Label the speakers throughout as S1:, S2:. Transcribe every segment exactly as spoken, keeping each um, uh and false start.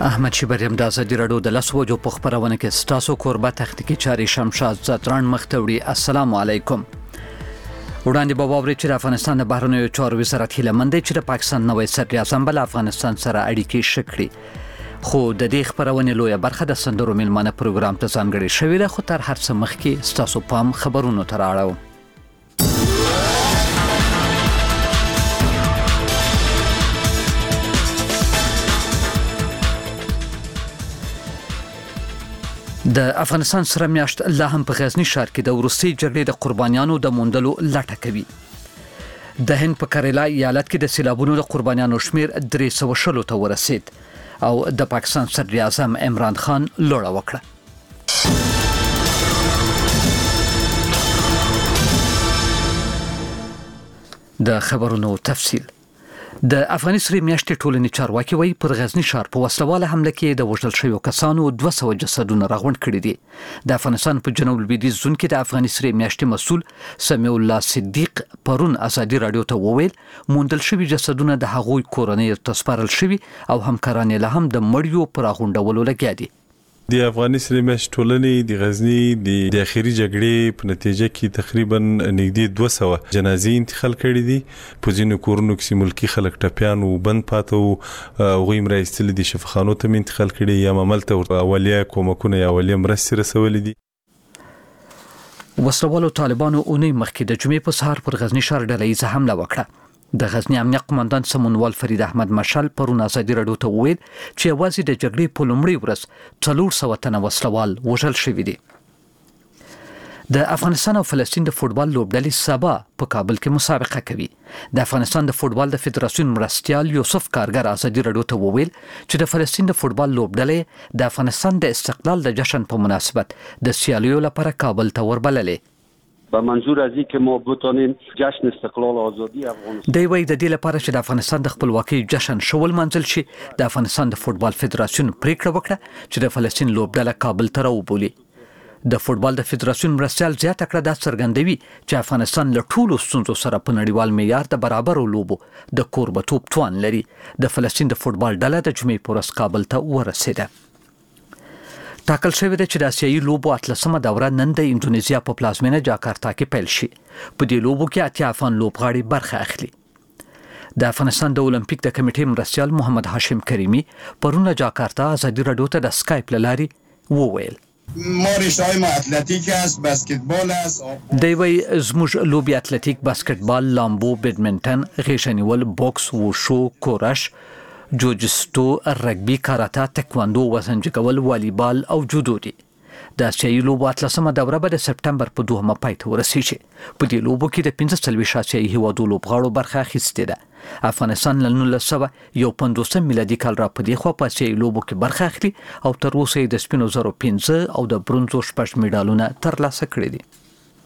S1: احمد شبریم د ازادي راډیو د لاسو وجو په خبرونه کې ستاسو کوربه تخنیکی چاري شمشاد زتران مختوړي. السلام علیکم. وړاندې به واوري چې افغانستان د بهرنیو چارو وزارت هیله مند چې د پاکستان نوې صدر اعظم بل افغانستان سره اړیکې شکړي، خو د دې خبرونه لویه برخه د سندرو ملمنه پروګرام ته ځانګړې شوې ده. خو تر هر څه مخکې ستاسو پام خبرونو ته راړو. د افغانستان سره میاشت لا هم په غزنی ښار کې د وروستي جګړې د قربانیانو د موندلو لټه کوي. د هند په کریلا ایالت کې د سیلابونو د قربانیانو شمیر درې سوه شلو ته ورسید او د پاکستان صدر اعظم عمران خان لوړه وکړه. د خبرونو تفصیل. د افغاني سری میاشتې ټولنې چارواکي وایي پر غزنی ښار په وسلواله حمله کې د وژل شویو کسانو دوه سوه جسدونه راغونډ کړي دي. د افغانستان په جنوب لویدیځ زون کې د افغاني سری میاشتې مسؤل سمیع الله صدیق پرون ازادي راډیو ته وویل موندل شوي جسدونه د هغوی کورنۍ ته سپارل شوي او همکاران یې هم د مړیو پر راغونډولو لګیا دي.
S2: د افغاني سری میاشت ټولنې د غزنی د اخیری جګړې په نتیجه کې تقریبا نږدې دوه سوه جنازې انتقال کړي دي. په ځینو کورونو کې ملکی خلک ټپیان او بند پاتو او غویم راځل دي شفاخانو ته انتقال کړي یا عملته اولیه کومکونه یا اولیه مرستې رسولې دي.
S1: وسلوالو طالبانو اونۍ مخکې د جمعې په سهار پر غزنی ښار ډلهییزه حمله وکړه. د غزنی امنیه قومندان سمونوال فرید احمد مشال پرون ازادي راډیو ته وویل چې یوازې د جګړې په لومړۍ ورځ څلور سوه تنه وسلوال وژل شوي دي. د افغانستان او فلسطین د فوټبال لوبډلې سبا په کابل کې مسابقه کوي. د افغانستان د فوټبال د فدراسیون مرستیال یوسف کارګر ازادي راډیو ته وویل چې د فلسطین د فوټبال لوبډلې د افغانستان د استقلال د جشن په مناسبت د سیالیو لپاره کابل ته وربللې.
S3: با منظور از این که ما بتانیم جشن استقلال آزادی افغانستان
S1: دی وی د دې لپاره چې د افغانستان د خپلواکۍ جشن شول منځل شي د افغانستان د فوټبال فدراسیون پریکړه وکړه چې د فلسطین لوبډله کابل ته راوبولي. د فوټبال د فدراسیون مرستیال زیاته کړه دا څرګندوي چې افغانستان له ټولو ستونزو سره په نړیوال معیار د برابرو لوبو د کوربتوب توان لري. د فلسطین د فوټبال ډله د جمعې په ورځ کابل ته ورسېده. ټاکل شوی دی چې د آسیایي لوبو اتلسمه دوره نن د اندونیزیا په پلازمینه جاکارتا کې پیل شي. په دې لوبو کې اتیا افغان لوبغاړي برخه اخلي. د افغانستان د المپیک د کمیټې مرستیال محمد هاشم کریمی پرون جاکارتا ازادي راډیو ته د اسکایپ له لارې وویل
S4: ما رشته‌های ما اتلتیک است، بسکتبال است.
S1: دی وی زموږ لوبي اتلتیک، بسکتبال، لامبو، بیډمنټن، غیشنیول، بوکس، وشو، کورش، جوجستو، رګبي، کاراته، تکواندو، وزنجګول، والیبال او جودو دي. د آسیایي لوبو اتلسمه دوره به د سپټمبر په دوهمه پای ته ورسیږي. په دې لوبو کې د پنځه څلوېښت آسیایي هیوادو لوبغاړو برخه اخیستې ده. افغانستان له نولس سوه یو پنځوسم میلادي کال را په دې خوا په آسیایي لوبو کې برخه اخلي او تر اوسه یې د سپینو زرو پنځه او د برونزو شپږ میډالونه ترلاسه کړي دي.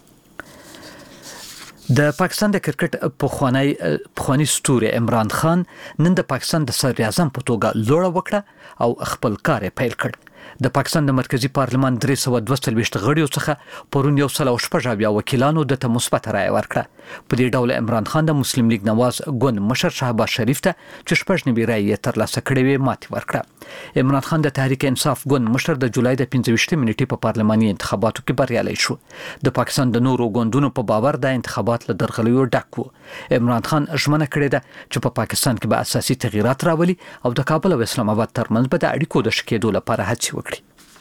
S1: د پاکستان د کرکټ پخوانی پخوانی ستوري عمران خان نن د پاکستان د صدر اعظم په توګه لوړه وکړه او خپل کار پیل کړ. د پاکستان د مرکزی پارلمان درې سوه دوه څلوېښت غړیو څخه پرون یو سل او شپږ اویا وکیلانو د مثبت رایه ورکړه. په دې ډول عمران خان د مسلم لیگ نواز ګوند مشر شهباز شریف ته چې شپږ نوي رایې ترلاسه کړې وې ماتې ورکړه. عمران خان د تحریک انصاف ګوند مشر د جولای د پنځه ویشتمې نیټې په پارلماني انتخاباتو کې بریالی شو. د پاکستان د نورو ګوندونو په باور د انتخابات له درغلیو ډک وو. عمران خان ژمنه کړې ده چې په پاکستان کې به اساسي تغییرات راولي او د کابل او اسلام آباد ترمنځ به د اړیکو د ښه کېدو لپاره هڅې وکړي.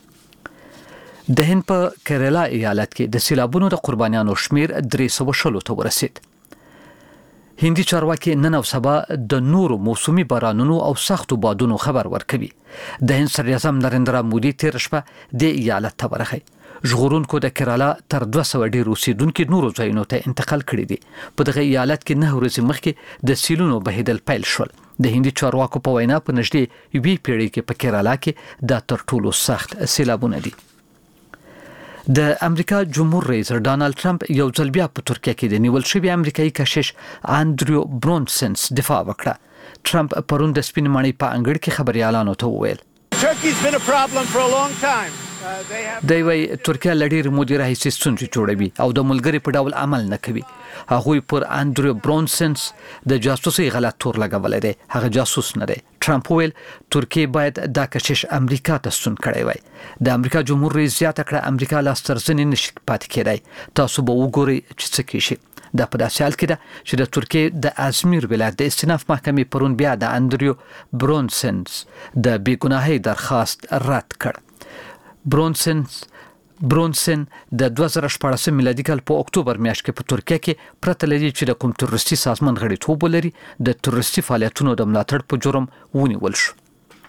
S1: د هند په کریلا ایالت کې د سیلابونو د قربانیانو شمیر درې سوه شلو ته ورسید. هندي چارواکي نن او سبا د نورو موسمي بارانونو او سختو بادونو خبر ورکوي. د هند صدر اعظم نریندرا مودي تیر شپه د ایالت ته ورغی. ژغورونکو د کریلا تر دوه سوه ډیر اوسیدونکو نورو ځایونو ته انتقال کړي دي. په دغه ایالت کې نه ورځې مخکې د سیلونو بهیدل پیل شول. د هندي چارواکو په وینا په نږدې یوې پیړۍ کې په کریلا کې دا تر ټولو سخت سیلابونه دي. د امریکا جمهور رئیس ډانلډ ټرمپ یو ځل بیا په ترکیه کې د نیول شوي امریکایي کشیش انډریو برونسنس دفاع وکړه. ټرمپ پرون د سپین ماڼۍ په انګړ کې خبريالانو ته وویل
S5: Turkey's been a problem for a long time.
S1: د وی ترکیه لډیر مدیر هیڅ ستونزې جوړوي او د ملګری په ډول عمل نه کوي. هغه پر اندرو برونسنس د جاسوسي غلط تور لګولې دی. هغه جاسوس نه دی. ټرمپ ویل ترکیه باید دا کشش امریکا ته ستون کړی وای. د امریکا جمهور رئیس زیاته کړه امریکا لاس ترزنې نشي پاتې کېدای. تاسو به وګورئ چې څه کیږي. دا په داسې حال کې ده چې د ترکیه د ازمیر ولایت د استیناف محکمې پرون بیا د اندریو برونسنس د بیګناهۍ درخواست رد کړ. برونسنس برونسن د دوه زره شپږ میلادي کال په اکتوبر میاشت کې په ترکیه کې پرته لري چې د کوم تروریستي سازمان غړیتوب ولري د تروریستي فعالیتونو د ملاتړ په جرم ونیول شو.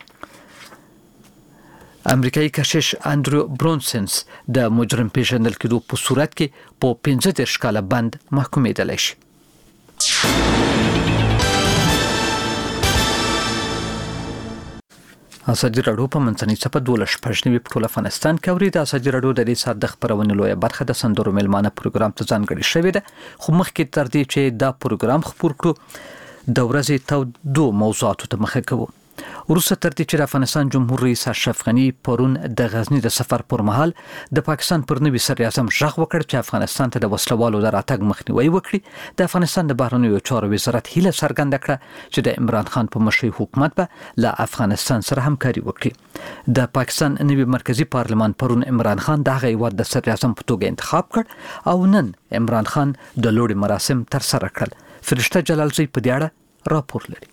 S1: امریکایي کشش اندرو برونسنس د مجرم پیژندل کېدو په صورت کې په پنځه دېرش کاله بند محکومېدلی شي. ازادي راډیو په منځنۍ صفه دولس پښنوي په ټول افغانستان کې اوري. د ازادي راډیو د دې ساعت د خبرونې لویه برخه د سندرو ملمانه پروګرام ته ځانګړې شوې ده. خو مخکې تر دې چې دا پروګرام خپور کړو د ورځې تودو موضوعاتو ته مخه کوو. وروسته تر دې چې د افغانستان جمهور رئیس اشرف غنی پرون د غزنی د سفر پر مهال د پاکستان پر نوي صدر اعظم ژغ وکړ چې افغانستان ته د وسلوالو د راتګ مخنیوي وکړي. د افغانستان د بهرنیو چارو وزارت هیله څرګنده کړه چې د عمران خان په مشرۍ حکومت به له افغانستان سره همکاري وکړي. د پاکستان نوي مرکزی پارلمان پرون عمران خان د هغه هیواد د صدر اعظم په توګه انتخاب کړ او نن عمران خان د لوړ مراسم تر سره کړل. فرشته جلالزی په دې اړه راپور لري.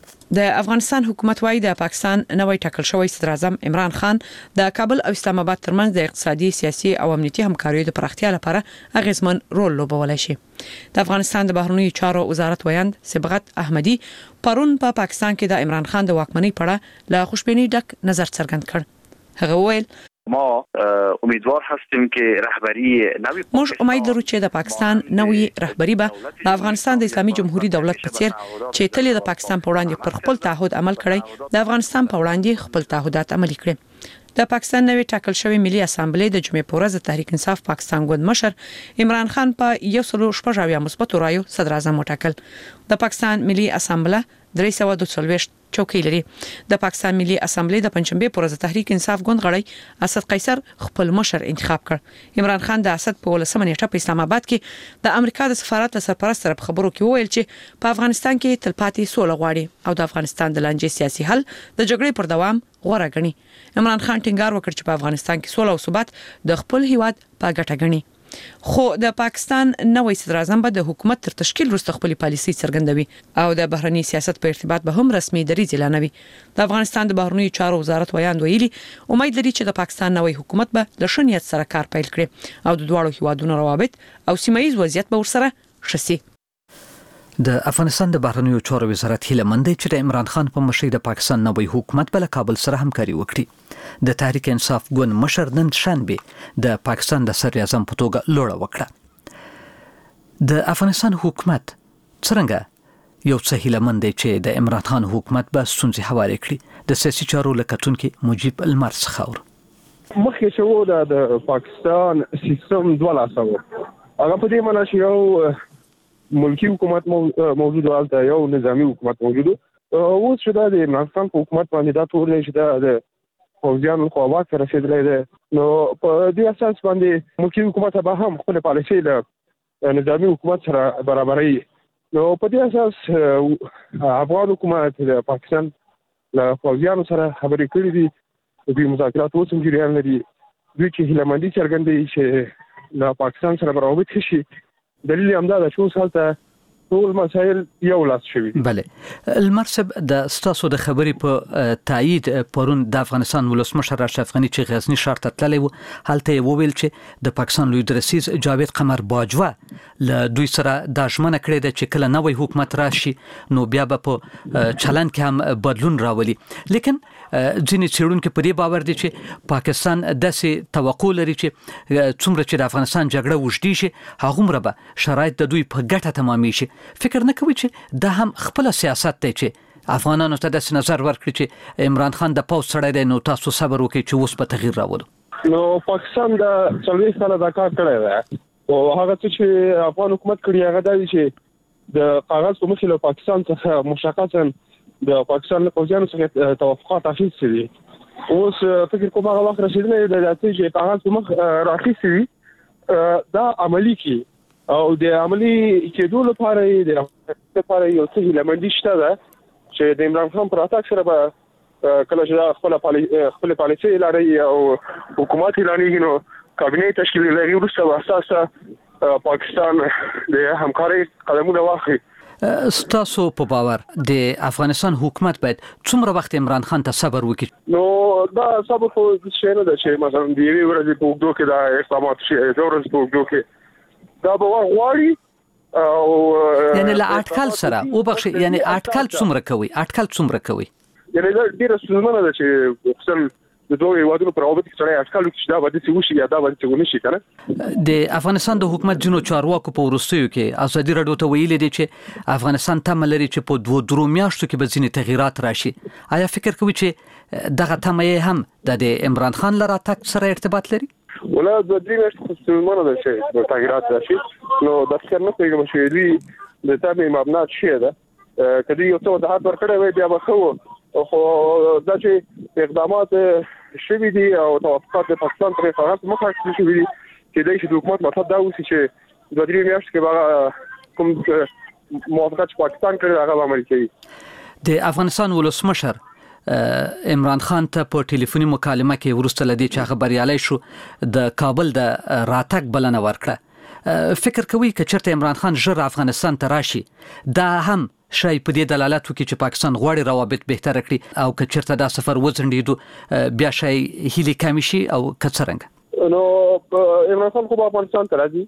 S5: د افغانستان حکومت وايي د پاکستان نوې ټاکل شوی صدر اعظم عمران خان د کابل او اسلام آباد ترمنځ د اقتصادي، سیاسي او امنیتي همکاریو د پراختیا لپاره اغیزمن رول لوبولای شي. د افغانستان د بهرنیو چارو وزارت ویاند صبغت احمدی پرون په پا پاکستان کې د عمران خان د واکمنۍ په اړه له خوشبینۍ ډک نظر څرګند کړ. هغه ویل
S6: ما امیدوار هستیم که رهبری نوی
S5: موږ امید لرو چې د پاکستان نوې رهبری به د افغانستان د اسلامي جمهوریت دولت په څیر چې تل د پاکستان په وړاندې پر خپل تعهد عمل کړی د افغانستان په وړاندې خپل تعهدات عملي کړي. د پاکستان نوې ټاکل شوی ملي اسامبلې د جمعې په ورځ تحریک انصاف پاکستان ګوند مشر عمران خان په یو سل شپږ اویا مثبت رایو صدر اعظم وټاکل. د پاکستان ملي اسامبله درې سوه دوه څلوېښت چوکۍ لري. د پاکستان ملي اسامبلې د پنځمبه پر ورځ تحریک انصاف ګوند غړی اسد قیصر خپل مشر انتخاب کړ. عمران خان د اسد په ولسمه نیټه په اسلام آباد کې د امریکا د سفارت له سرپرست سره په خبرو کې وویل چې په افغانستان کې تلپاتې سوله غواړي او د افغانستان د لانجې سیاسي حل د جګړې پر دوام غوړه غني. عمران خان ټینګار وکړ چې په افغانستان کې سوله او ثبات د خپل هیواد په ګټه غني. خو د پاکستان نوې صدر اعظم به د حکومت تر تشکیل وروسته خپل پالیسي څرګندوي او د بهرنی سیاست په ارتباط به هم رسمي دریځ اعلانوي. د افغانستان د بهرنیو چارو وزارت ویاند ویلي امید لري چې د پاکستان نوې حکومت به له ښه نیت سره کار پیل کړي او د دواړو هیوادونو روابط او سیمه ییز وضعیت به ورسره ښه شي.
S1: د افغانستان د بهرنیو چارو وزارت هیله مند چې د عمران خان په مشرۍ د پاکستان نوې حکومت بل کابل سره همکاري وکړي. د تحریک انصاف ګوند مشر نن شنبه د پاکستان د صدر اعظم په توګه لوړه وکړه. د افغانستان حکومت څنګه یو څه هیله مند چې د عمران خان حکومت به ستونزې حواله کړي. د سیاسي چارو لکتونکو مجيب المر څخه
S7: مخکې شو د پاکستان سیستم دوه لاسه و. هغه په دې معنی چې یو ملکی حکومت موجود و او یو نظامی حکومت موجود و. اوس چې د عمران خان حکومت باندې دا ټول چې د فوجیانو خو واک رسیدلی دی نو په دې اساس باندې ملکی حکومت به هم خپل پالیسي له نظامی حکومت سره برابرۍ. نو په دې اساس افغان حکومت د پاکستان له فوجیانو سره خبرې کړې دي. دوی مذاکرات اوس هم جریان لري. دوی چې هیله مندي څرګندوي چې له پاکستان سره روابط ښه شي. دلیل همدا ده چې اوس هلته ټول مسایل یو لاس شوي.
S1: بله المرسب د ستاسو د خبرې په تایید پرون د افغانستان ولسمشر اشرف غنی چې غزنی ښار ته تللی و هلته وویل چې د پاکستان لوی درسیز جاوید قمر باجوه له دوی سره دا ژمنه کړې ده چې کله نوې حکومت راشي نو بیا به په چلند کې هم بدلون راولي. لیکن ځینې څېړونکي په دې باور دي چې پاکستان داسې توقع لري چې څومره چې د افغانستان جګړه اوږدې شي هغومره به شرایط د دوی په ګټه تمامي شي. فکر نه کوي چې دا هم خپل سیاست دی چې افغانانو ته داسې نظر ورکړي چې عمران خان د پوځ سړی دی نو تاسو صبر وکړئ چې اوس به تغییر راولو.
S7: نو پاکستان د څلوېښت کاله دا کار کړی دی او هغه څه چې افغان حکومت کړي هغه دا دی چې د کاغذ په مخې له پاکستان څخه مشخصا د پاکستان له پوځیانو څخه توافقات اخیستي دي اوس فکر کوم هغه وخت رسیدلې د داسې چې په هغه مخ راخیسي دا عملی کی او د عملی کېدو لپاره د لپاره یو څه لمندي شته ده چې د عمران خان پر اتاک سره به کله چې خپل خپل پالیسي لري او حکومت لري نو کابینه تشکیل لري ورسره اساسه پاکستان د همکاري قدمونه واخلي.
S1: ستاسو په باور د افغانستان حکومت باید څومره وخت عمران خان ته صبر وکړي؟
S7: نو دا صبر خو څه نه ده چې مثلا د یوې ورځې په وګړو کې دا اقدامات شي د ورځې په وګړو کې دا به غواړي او
S1: یعنی لا اټکل سره او بخش یعنی اټکل څومره کوي اټکل څومره کوي
S7: یعنی دا ډیره ستونزمنه ده چې خپل د دوه یوادونو پر اوبت کې سره اټکل چې دا باندې څه وشي یا دا باندې څه ونشي کنه.
S1: د افغانستان د حکومت جنو چارواکو په ورستیو کې ازادي راډیو ته ویلي دي چې افغانستان تمه لري چې په دوه درو میاشتو کې به ځینې تغیرات راشي. آیا فکر کوي چې دغه تمه هم د عمران خان لپاره تک سره ارتباط لري؟
S7: ولا د دې میاشتو خو ستونزمنه ده چې تغیرات راشي نو د څنګه نه پیغام شوی دی د تابع مبنات شي ده کدی یو څه د هات ورکړې وي بیا به خو خو دا چې اقدامات شوي دي او توافقات د پاکستان پر فعالیت مخه شوي دي چې د حکومت مطلب دا اوسي چې د دې میاشتې کې به کوم موافقت پاکستان کړي هغه عملي کوي.
S1: د افغانستان ولسمشر عمران خان ته په ټلیفوني مکالمه کې ورسته لدی چې خبريالي شو د کابل د راتګ بلنه ورکړه. فکر کوي چې چرته عمران خان ژر افغانستان ته راشي دا هم شای په دې دلالت وکړي چې پاکستان غواړي روابط بهتر کړي او که چیرته دا سفر وځنډېدو بیا شای هیلې کم شي او کڅرنګ
S7: نو عمران خان خو افغانستان ته راځي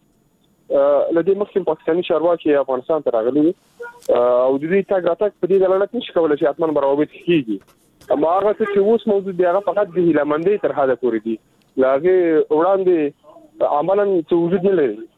S7: لدې مخکې پاکستاني چارواکي افغانستان ته راغلي او د دې تاګ راتګ په دې دلالت نشي کولای چې اتمن روابط کیږي اما هغه چې اوس موجود دی هغه فقط د هیلمندۍ تر حده پورې دی لاغه وړاندې عملاً څه وجود نه لري.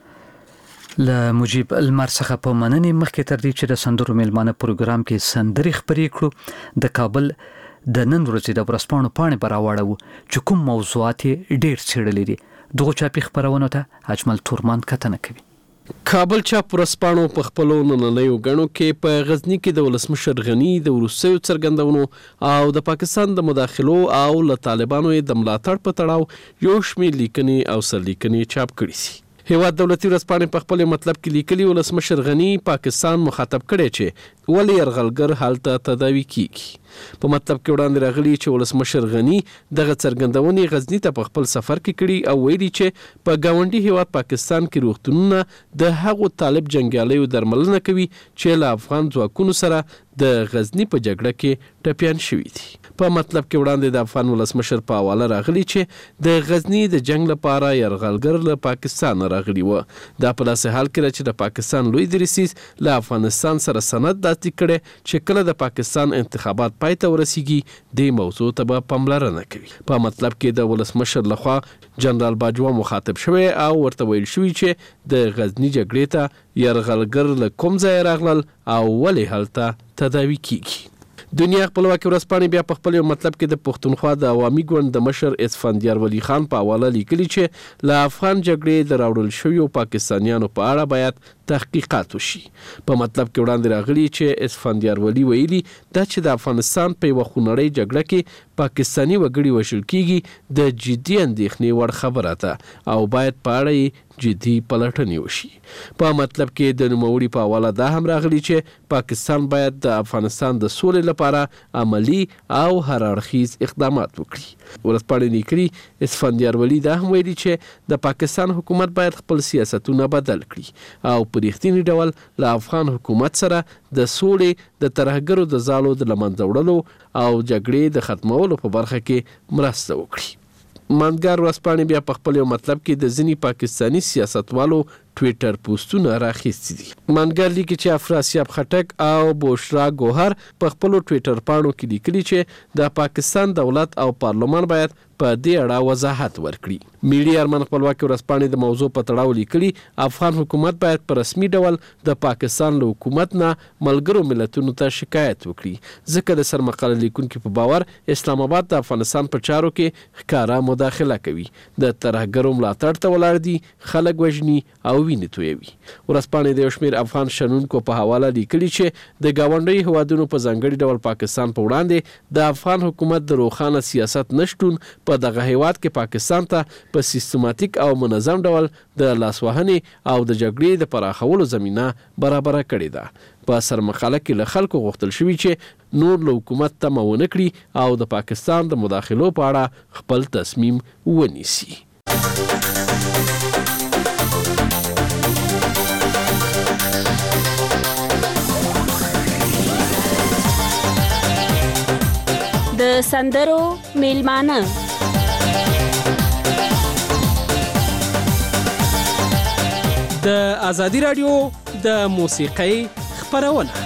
S1: له مجيب المر څخه په مننې مخکې تر دې چې د سندرو میلمانه پروګرام کې سندري خبرې کړو د کابل د نن ورځې د ورسپانو پاڼې براوړو چې کوم موضوعات ډېر څېړلې دي دغه چاپی خبرونه ته اجمل تورمان کتنه کوي.
S8: کابل چاپ ورسپانو په خپل نننیو غنو کې په غزنی کې د ولسمشر غنی د روسیو څرګندونو او د پاکستان د مداخلو او له طالبانو د ملاتړ په تړاو یو شمېر لیکنې او سرلیکنې چاپ کړي سي. هیواد دولتي ورځپاڼې په خپل مطلب کې لیکلي ولسمشر غنی پاکستان مخاطب کړي چې ولې يرغلګر حالت تداوي کیږي. په مطلب کې وړاندې راغلي چې ولسمشر غنی دغه څرګندونې غزنی ته په خپل سفر کې کړي او ویلي چې په گاونډي هیواد پاکستان کې روغتونونه د هغو طالب جنگیالیو درملنه کوي چې له افغان ځواکونو سره د غزنی په جګړه کې ټپيان شوي دي. په مطلب کې وړاندې د افغان ولسمشر په حواله راغلي چې د غزنی د جنگ لپاره يرغلګر له پاکستان راغلي و. دا په داسې حال کې چې د پاکستان لوی دریسیس له افغانستان سره سند داسې کړي چې کله د پاکستان انتخابات پای ته ورسیږي د موضوع ته به پاملرنه کوي. په مطلب کې د ولسمشر لخوا جنرال باجوا مخاطب شوی او ورته ویل شوی چې د غزنی جګړې ته يرغلګر له کوم ځای راغلل او ولې هلته تداوي کیږي. دنیا خپلواکي ورځپاڼې بیا په خپل مطلب کې د پښتونخوا د عوامي ګوند د مشر اسفندیار ولی خان په حواله لیکلي چې له افغان جګړې د راوړل شویو پاکستانیانو په اړه باید تحقیقات وشي. په مطلب کې وړاندې راغلي چې اسفندیار ولی ویلي دا چې د افغانستان په یوه خونړۍ جګړه کې پاکستاني وګړي وژل کیږي د جدي اندېښنې وړ خبره ده او باید په اړه جدي پلټنې وشي. په مطلب کې د نوموړي په حواله دا هم راغلي چې پاکستان باید د افغانستان د سولې لپاره عملی او هر اړخیز اقدامات وکړي. ورځپاڼې لیکلي اسفندیار ولی دا هم ویلي چې د پاکستان حکومت باید خپل سیاستونه بدل کړي او په رښتیني ډول له افغان حکومت سره د سولې د ترهګرو د زالو د لمنځه وړلو او جګړې د ختمولو په برخه کې مرسته وکړي. ماندګار ورځپاڼې بیا په خپل مطلب کې د ځینې پاکستاني سیاستوالو ټویټر پوسټونه راخیستي دي. ماندګار لیکي چې افراسیاب خټک او بوشرا ګوهر په خپل ټویټر پاڼو کې لیکلي چې د پاکستان دولت او پارلمان باید په دې اړه وضاحت ورکړي. میډیا ارمان خپلواکي ورځپاڼې د موضوع په تړاو لیکلي افغان حکومت باید په رسمي ډول د پاکستان له حکومت نه ملګرو ملتونو ته شکایت وکړي ځکه د سرمقاله لیکونکو په باور اسلام آباد د افغانستان په چارو کې ښکارا مداخله کوي، د ترهګرو ملاتړ ته ولاړ دي، خلک وژني او وینې تویوي. ورځپاڼې د یو شمېر افغان شنونکو په حواله لیکلي چې د ګاونډي هیوادونو په ځانګړي ډول پاکستان په وړاندې د افغان حکومت د روښانه سیاست نشتون په دغه هیواد کې پاکستان ته په سیستماتیک او منظم ډول د لاسوهنې او د جګړې د پراخولو زمینه برابره کړې ده. په سرمقاله کې له خلکو غوښتل شوي چې نور له حکومت تمه ونه کړي او د پاکستان د مداخلو په اړه خپل تصمیم ونیسي.
S9: د سندرو میلمانه
S10: د ازادي رادیو د موسیقۍ خپرونه.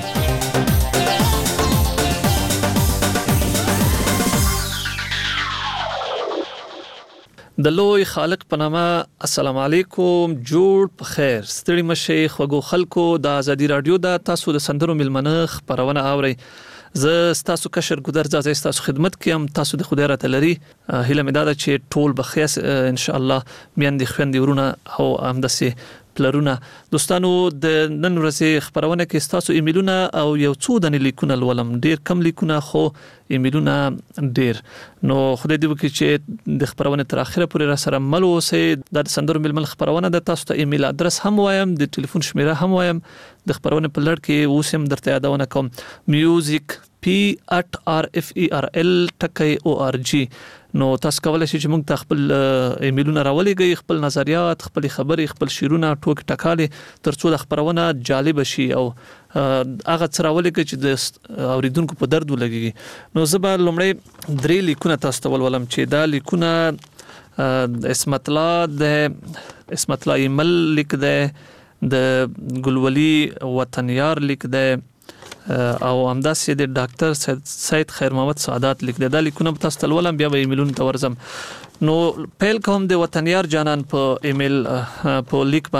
S11: د لوی خالق په نامه السلام علیکم، جوړ په خیر، ستړي مشي خوږو خلکو. د ازادي رادیو د تاسو د سندرو میلمانه خپرونه اوري. زه ستاسو کشر ګودر زازه ستاسو خدمت کوم. تاسو د خدای راته لري هیله مې ده چې ټول بخیس ان شاء الله میاندې خويندې ورونه او همداسې پلرونه. دوستانو د نن ورځې خبرونه کې ستاسو ایمیلونه او یو څو د لیکونه لولم، ډیر کم لیکونه خو ایمیلونه ډیر. نو خدای دې وکړي چې د خبرونه تر اخره پورې را سره مل اوسئ. د سندرو ململ خبرونه د تاسو ته ایمیل ادرس هم وایم، د ټلیفون شمیره هم وایم. د خبرونه په لړ کې اوس هم درته یادونه کوم، میوزیک پی ات آر اف ای آر ال ټکی او ار جی. نو تاسو کولای شئ چې موږ ته خپل ایمیلونه راولېږئ، خپل نظریات، خپل خبرې، خپل شیرونه، ټوک ټکالې، ترڅو د خبرونه جالب شي او هغه څه راولېږئ چې د اوریدونکو په درد ولګي. نو زه به لومړی درې لیکونه تاسو ته ولولم چې دا لیکونه اسمت الله د اسمت الله ایمل لیک ده، د ګلولي وطنیار لیک ده او همداسې د ډاکټر سید خیر محمد سعادت لیک ده. دا لیکونه تاسو ته ولولم، بیا به ایمیلونو ته ورځم. نو پیل کوم د وطنیار جانان په ایمیل په لیک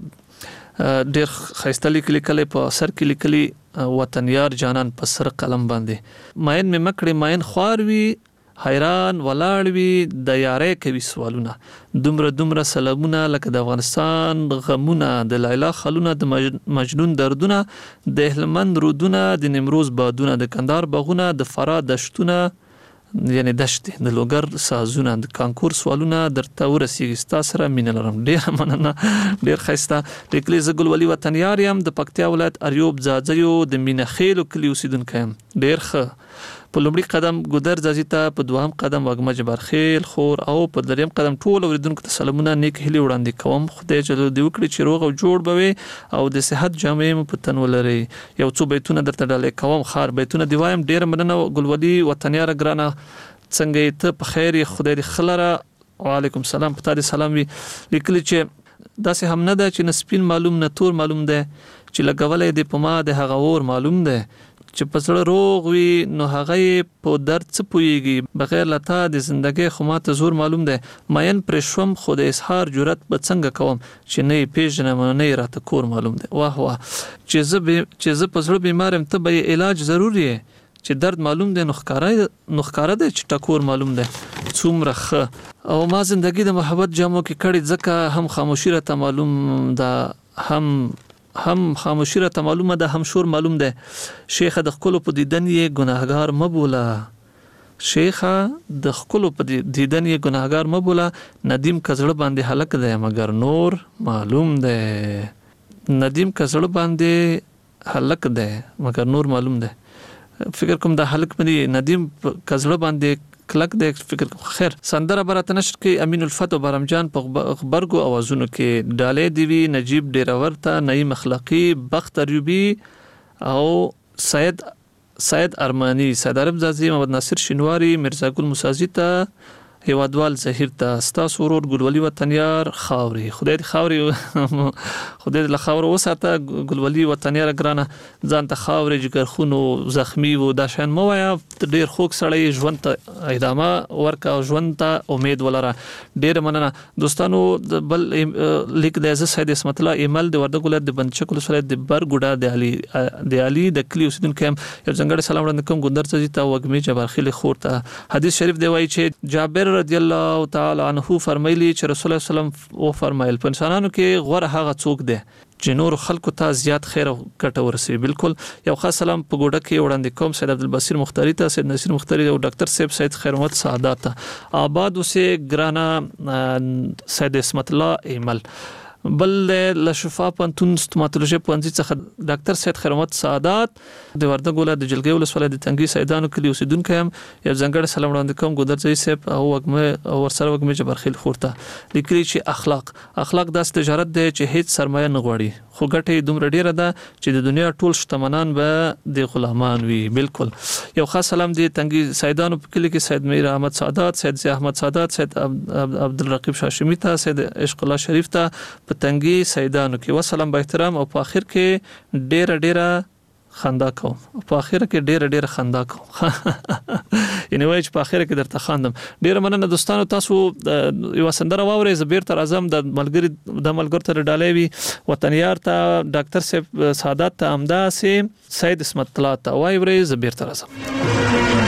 S11: باندې ډېر ښایسته لیک لیکلی، په سر کې لیکلی وطنیار جانان په سر قلم باندې. ماین مې مکړې ماین خوار وي، حیران ولاړ وي، د یارۍ کوي سوالونه، دومره دومره سلامونه لکه د افغانستان غمونه، د لیلا خلونه، د مجنون دردونه، د هلمند رودونه، د نیمروز بادونه، د کندهار باغونه، د فراه دشتونه یعنی دشتې، د لوګر سازونه، د کانکور سوالونه درته ورسیږي. ستا سره مینه لرم. ډېره مننه، ډېر ښایسته لیکلی. زه ګلولي وطنیار یم، د پکتیا ولایت اریوب ځاځیو د مینه خیلو کلي اوسیدونکی یم. ډېر ښه. په لومړي قدم ګودر ځاځي ته، په دوهم قدم وږمه جبارخیل خور او په دریم قدم ټول اوریدونکو ته سلامونه، نیک هیلې وړاندې کوم. خدای جل دې وکړي چې روغ او جوړ به وي او د صحت جامې مو په تن ولري. یو څو بیتونه درته ډالې کوم، خار بیتونه دی وایم. ډېر مننه ګلولي وطنیار ګرانه، څنګه ته په خیر؟ خدای دې خلره. وعلیکم السلام، په تاسو سلام وي. لیکلی چې داسې هم نه ده چې نه سپین معلوم نه تور معلوم ده، چې لګولې دې په ما د هغه اور معلوم ده، چې په زړه روغ وي نو هغه په درد څه پوهیږي، بغیر لتا د زندګۍ خو ماته زور معلوم دی. ماین پرې شوم خو د اظهار جرأت به څنګه کوم، چې نه یې پیژنم نه یې راته کور معلوم دی. واه واه، چې زه چې زه په زړه بیمار یم، ته به یې علاج ضروري یې، چې درد معلوم دی نو ښکاره دی چې ټکور معلوم دی. څومره ښه. او ما زندګي د محبت جامو کې کړې، ځکه هم خاموشي راته معلوم ده، هم هم خاموشی را ته معلومه ده، هم شور معلوم ده. شیخه د خپل په دیدن یې ګناهګار مبوله، شیخه د خپل په دیدن یې ګناهګار مبوله، ندیم کزړه باندې هلک ده مگر نور معلوم ده. ندیم کزړه باندې هلک ده مگر نور معلوم ده. فکر کوم د هلک باندې ندیم کزړه باندې کلک د فکر خیر. سندره برات نشر کې امین الفتو برمجان په خبرګو اوازونو کې ډالې دیوی، نجیب ډیراور ته، نعیم اخلاقی، بخت ایوبی او سید سید ارمانی، سید عرب زازی، محمد ناصر شینواری، مرزا ګل موسازی ته، هیوادوال زهیر ته، ستاسو ورور ګلولي وطنیار خاوري. خدای دې خاوري خدای دې له خاورو وساته. ګلولي وطنیار ګرانه، ځان ته خاوري جګرخونو زخمی وو دا شان مو وایا. ډېر خوږ سړی، ژوند ته ادامه ورکا او ژوند ته امید ولره. ډېر مننه. دوستانو بل لیک د عزت سید اسمت الله ایمل د وردګ ولایت د بندچکل ولایت د برګوډا د علي د علي د کلی اوسیدونکو یو څنګه سلام وړاندې کوم. ګوندر ته ځي ته وګمې جبارخیل خور ته. حدیث شریف دی وایي چې جابر هريره رضی الله تعالی عنہ فرمایلی چې رسول الله صلی الله علیه وسلم و فرمایل په انسانانو کې غوړه هغه څوک دی چې نور خلکو ته زیات خیر او ګټه ورسوي. بالکل یو خاص سلام په ګوډه کې وړاندې کوم سید عبدالبصیر مختاری ته، سید نصیر مختاری او ډاکټر صاحب سید خیر محمد سعادت ته آباد وسه ګرانا سید اسمت الله ایمل بل له شفا پنتون ستوماتولوژي پوهنځي څخه ډاکټر سید خیر محمد سعادت د وردګ ولایت د جلګي ولسوالۍ د تنګي سیدانو کلی اوسیدونکو هم یو ځنګړ سلام وړاندې کوم ګودرځي صاحب او وګمه او ورسره وګمه جبرخیل خورته لیکلي چې اخلاق اخلاق داس تجارت دی چې هیڅ سرمایه نه غواړي خو ګټه دومره ډیره ده چې د دنیا ټول شتمنان به د غلامان وي. بالکل یو خاص سلام دی تنګي سیدانو په کلی کې سید میر احمد سعادت، سید زی احمد سعادت، سید عبدالرقیب شاشمی ته، سید عشق الله شریف ته په تنګي سیدانو کې وسلام با احترام او په اخر کې ډیره ډیره خندا کوم په اخر کې ډیره ډیره خندا کوم یعنی وای چې په اخر کې درته خاندم. ډیره مننه دوستانو، تاسو یو سندره واورئ زبیر تر اعظم د ملګری د ملګر تر ډالې وی وطنیار ته ډاکټر صاحب سعادت ته امدا سي سید اسمت الله ته وای ورې زبیر تر اعظم.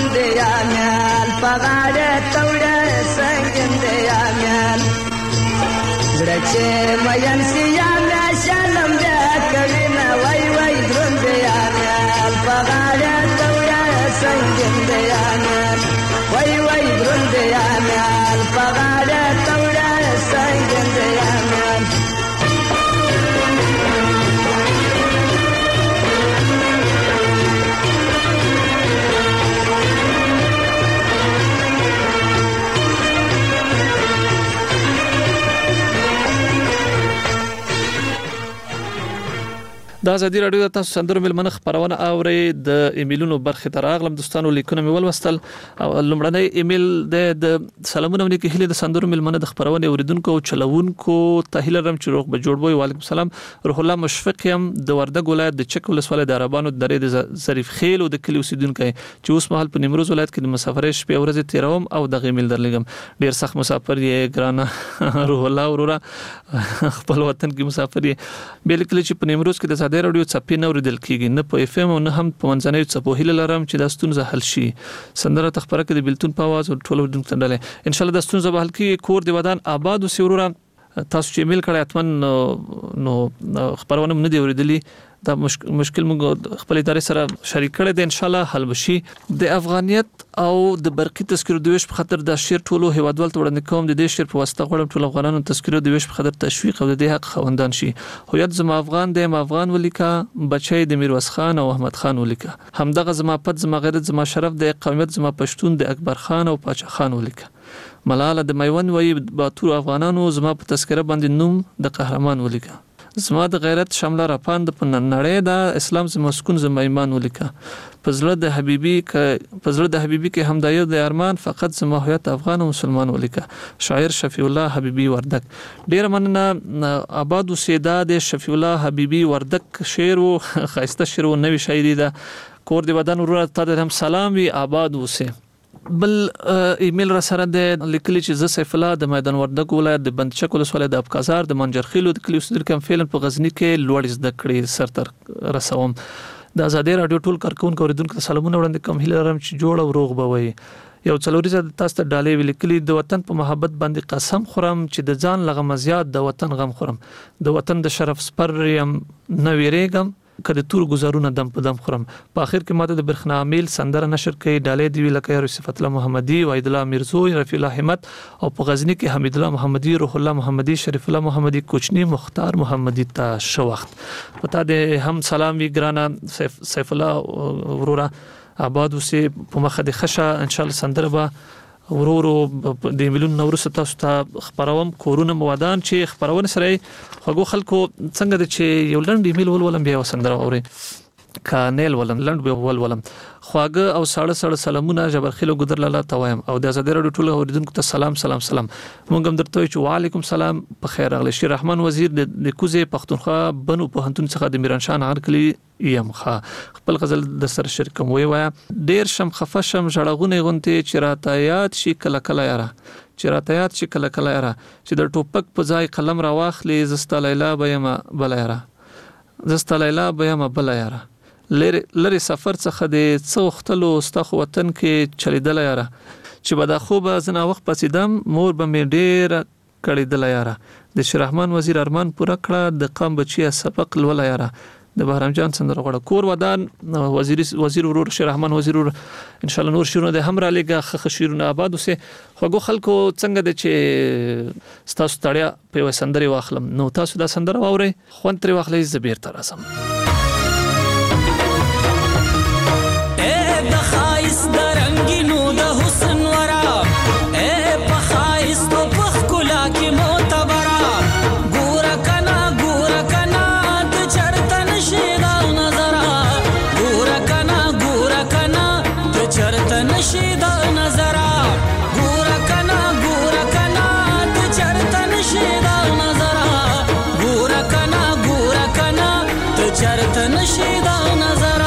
S12: دروند یامیان پغاړه توړه سنگین دی یامیان زړه مین سیامیا شلم دې کړي نه وای وای دروند یامیان پغاړه توړه سنگین دی یامیان وای وای دروند یامیان پغاړه توړه سنگین دی یامیان
S11: د ازادي رادیو د تاسو سندرو ملمنه خبرونه اوري د ایمیلونو برخه تر اغلم دوستانو لیکونه مې ولوستل او لمړنی ایمیل د سلامونه ونی کې هله د سندرو ملمنه د خبرونه اوریدونکو او چلوونکو ته هله رم چې روغ به جوړوي وعلیکم السلام روح الله مشفق يم د وردګ ولایت د چک ولسوالۍ د عربانو درې د ظریف خیل او د کلی اوسیدونکو چې اوس مهال په نیمروز ولایت کې د مسافرې شپې ورځې تیروم او د ایمیل درلګم ډیر سخت مسافر یې ګرانه روح الله ورورا خپل وطن کې مسافر یې بل کلی چې په نیمروز کې د د رادیو چپی نو ردل کیږي نه په اف ام او نه هم په منځنۍ چپو هله لرم چې د ستونزه حل شي سندره تخبره کې د بلتون په आवाज او ټولو دونکو ته ان شاء الله د ستونزه به حل کیږي کور دی ودان آباد او سیورورا تاسو چې ایمیل کړی اتمن نو خبرونه نه دی اوریدلی دا مشکل موږ خپل ادارې سره شریک کړی دی ان شاء الله حل بشي د افغانیت او د برقي تذکرو د ویش په خاطر د شیر ټولو هیوادوال ته وړاندې کوم د دې شیر په واسطه غواړم ټول افغانانو تذکرو د ویش په خاطر تشویق او د دې حق خوندان شي هویت زما افغان دی ما افغان ولیکا بچی د میرویس خان او احمد خان ولیکا همدغه زما پد زما غیرت زما شرف د قومیت زما پښتون د اکبر خان او پاچا خان ولیکا ملاله د میوند وی باتور افغانانو زما په تذکره باندې نوم د قهرمان ولیکا زما د غیرت شامله راپاند په نړۍ د اسلام زما مسكون زما ایمان ولیکا پزړه د حبيبي ک پزړه د حبيبي کې همدایو د ارمان فقط زما هویت افغان او مسلمان ولیکا شاعر شفیع الله حبيبي وردک ډیر مننه آباد وسیدا د شفیع الله حبيبي وردک شعر او خاصه شعر او نوې شاعري ده کور دی ودان ورته ته هم سلام وی آباد وسه بل ایمیل را سره د لیکلي چې ز سیف الله د میدان وردګ ولایت د بندچک ولسوالۍ د ابکازار د منجرخیلو د کلیو صدر کم فعلا په غزنی کې لوړ زده کړې سرتر رسوم د ازادي رادیو ټول کارکونکو اوریدونکو سلامونه وړاندې کوم هیله لرم چې جوړ او روغ به وي یو څلوريزه تاسو ته ډالې ولیکلي د وطن په محبت باندې قسم خورم چې د ځان لغه مزيات د وطن غم خورم د وطن د شرف سپر يم نه ویریږم کله تور گزارونه دم په دم خورم په اخر کې ماته د برخنا عامل سندره نشر کوي ډالې دی لکه صفت الله محمدي وحید الله میرزوی رفیع الله همت او په غزنی کې حمید الله محمدي روح الله محمدي شریف الله محمدي کوچنی مختار محمدي ته شو وخت پتا د هم سلام وی ګرانا سیف, سیف الله ورورا آباد وسه په مخه د خشه ان شاء الله سندره به ورورو د ایمیلونو نورس تاسو ته خبروم کورونه مودان چې خبرونه سره خو خلکو څنګه د چې یو لند ایمیل ولولم بیا وسندره اوري کانل ولم لند به ولولم خواګه او ساړه ساړه سلامونه جبرخیلو ګدر لاله توایم او د ازادي رادیو ټول اوریدونکو ته سلام سلام سلام مونږ هم درته چې وعلیکم سلام په خیر اغلی شیر رحمان وزیر د کوزه پښتونخوا بنو په هنتون څخه د میرانشان هرکلی یم ښه خپل غزل د سر شرکم وی وای ډیر شم خفشم جړغونه غونته چې راتایات شي کله کله یاره چې راتایات شي کله کله یاره چې د ټوپک په ځای قلم را واخلي زستا لیلا بېما بل یاره زستا لیلا بېما بل یاره لری لری سفر څخه د څوختلو ستخ وطن کې چلیدل یاره چې بدا خوب زنا وخت پسیدم مور به می ډیر کړیدل یاره د شرحمان وزیر ارمان پورا کړه د قام بچی سبق لول یاره د بهرام جان سندره غړ کور ودان وزیر وزیر ورور شرحمان وزیر ورور ان شاء الله نور شیرونه د هم را لګه خخ شیرونه آباد وسه خوګو خلکو څنګه د چې تاسو تړیا په سندره واخلم نو تاسو دا سندره واوري خون تر واخلې زبیر تر اسم
S12: خایس درنګینو د حسن ورا اے په خایس تو پخکلا کې معتبرا ګور کنا ګور کنا د چرتن شیدا نظر ګور کنا ګور کنا د چرتن شیدا نظر ګور کنا ګور کنا د چرتن شیدا نظر ګور کنا ګور کنا د چرتن شیدا نظر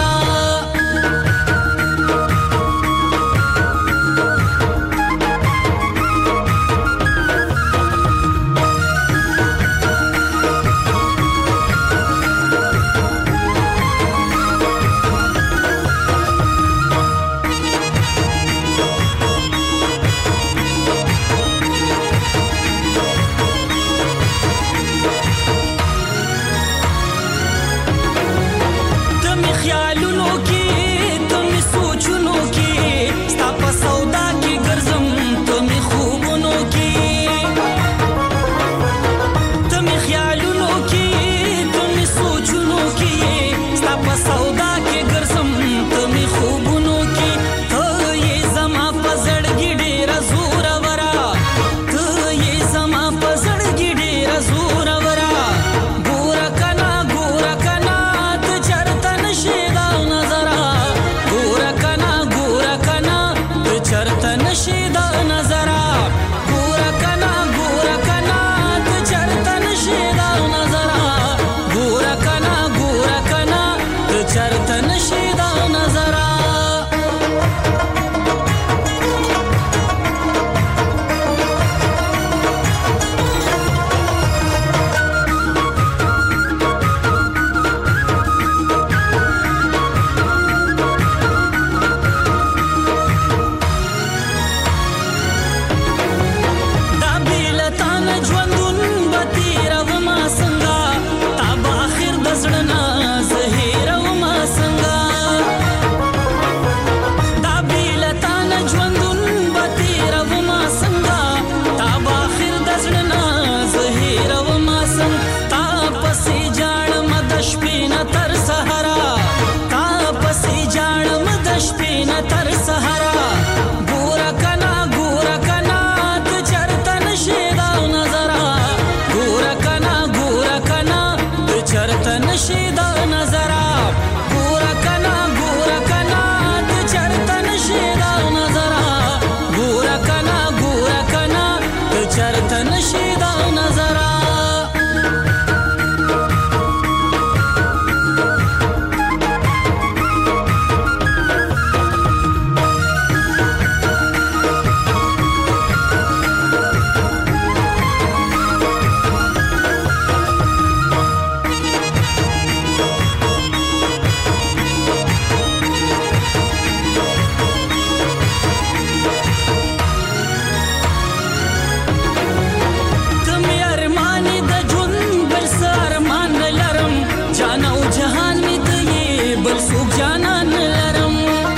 S12: جهان می ته یې بل څوک جانان لرم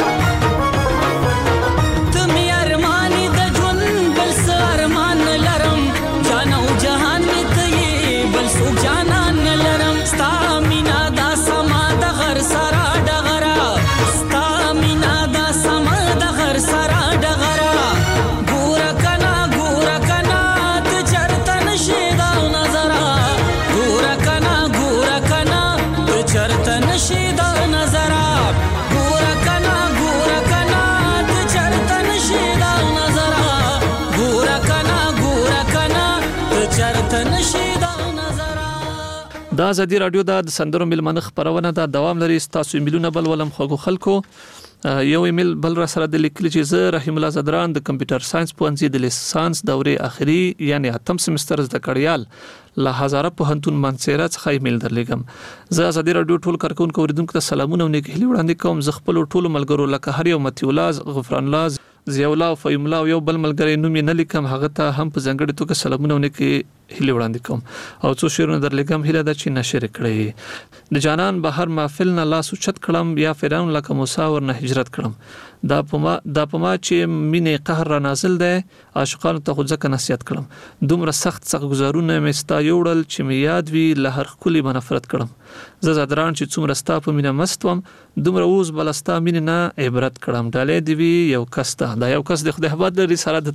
S12: ته می ارمانی د ژوند بل څه ارمان لرم جان او جهان می ته یې بل څوک جانان لرم ستا مینا دا سما د غر سرا ډغرا ستا مینا دا سما د غر سرا ډغرا ګور کنا ګور کنا ته چرته نشي دا نظر ګور کنا ګور کنا ته چرته نشي دا نظر ګور کنا ګور کنا ته چرته نشي دا نظر ګور کنا ګور کنا ته چرته نشي دا نظر.
S11: دا ازادي رادیو د سندرو ملمنه خبرونه دا دوام لري. تاسو ایمیلونه بل ولم خو خلکو یو ایمیل بل را سره د لیکل چې زه رحیم الله زدران د کمپیوټر ساينس پوهنځي د لیسانس دورې اخري یعنی اتم سمستر زده کړیال له هزاره پوهنتون منصيره څخه ایمیل درلېږم. زه ازادي رادیو ټول کارکونکو اوریدونکو ته سلامونه او نیک هیلې وړاندې کوم. زه خپل ټول ملګرو لکه هر یو متي الله غفران الله ضیاء الله او فیم الله یو بل ملګری نوم نه لیکم هغه ته هم په ځنګړې توګه سلامونه او نیک هیلې وړاندې کوم او څو شعرونه درلېږم هیله ده چې نشر کړئ. د جانان بهر محفل نه لاس اوچت کړم یا فرعون لکه موسی ورنه هجرت کړم. دا پما دا پما چې مینې قهر را نازل ده عاشقانو ته خو ځکه نصیحت کړم دومره سخت سخت گزارونه مې ستا یوړل چې مې یاد وی له هر خولي بنفرت کړم. زه زدران چې څومره ستا په مینه مست وم دومره اوس بلستا مینه نه عبرت کړم. ډالې دی وی یو کس ته دا یو کس د خدای هباد لري سره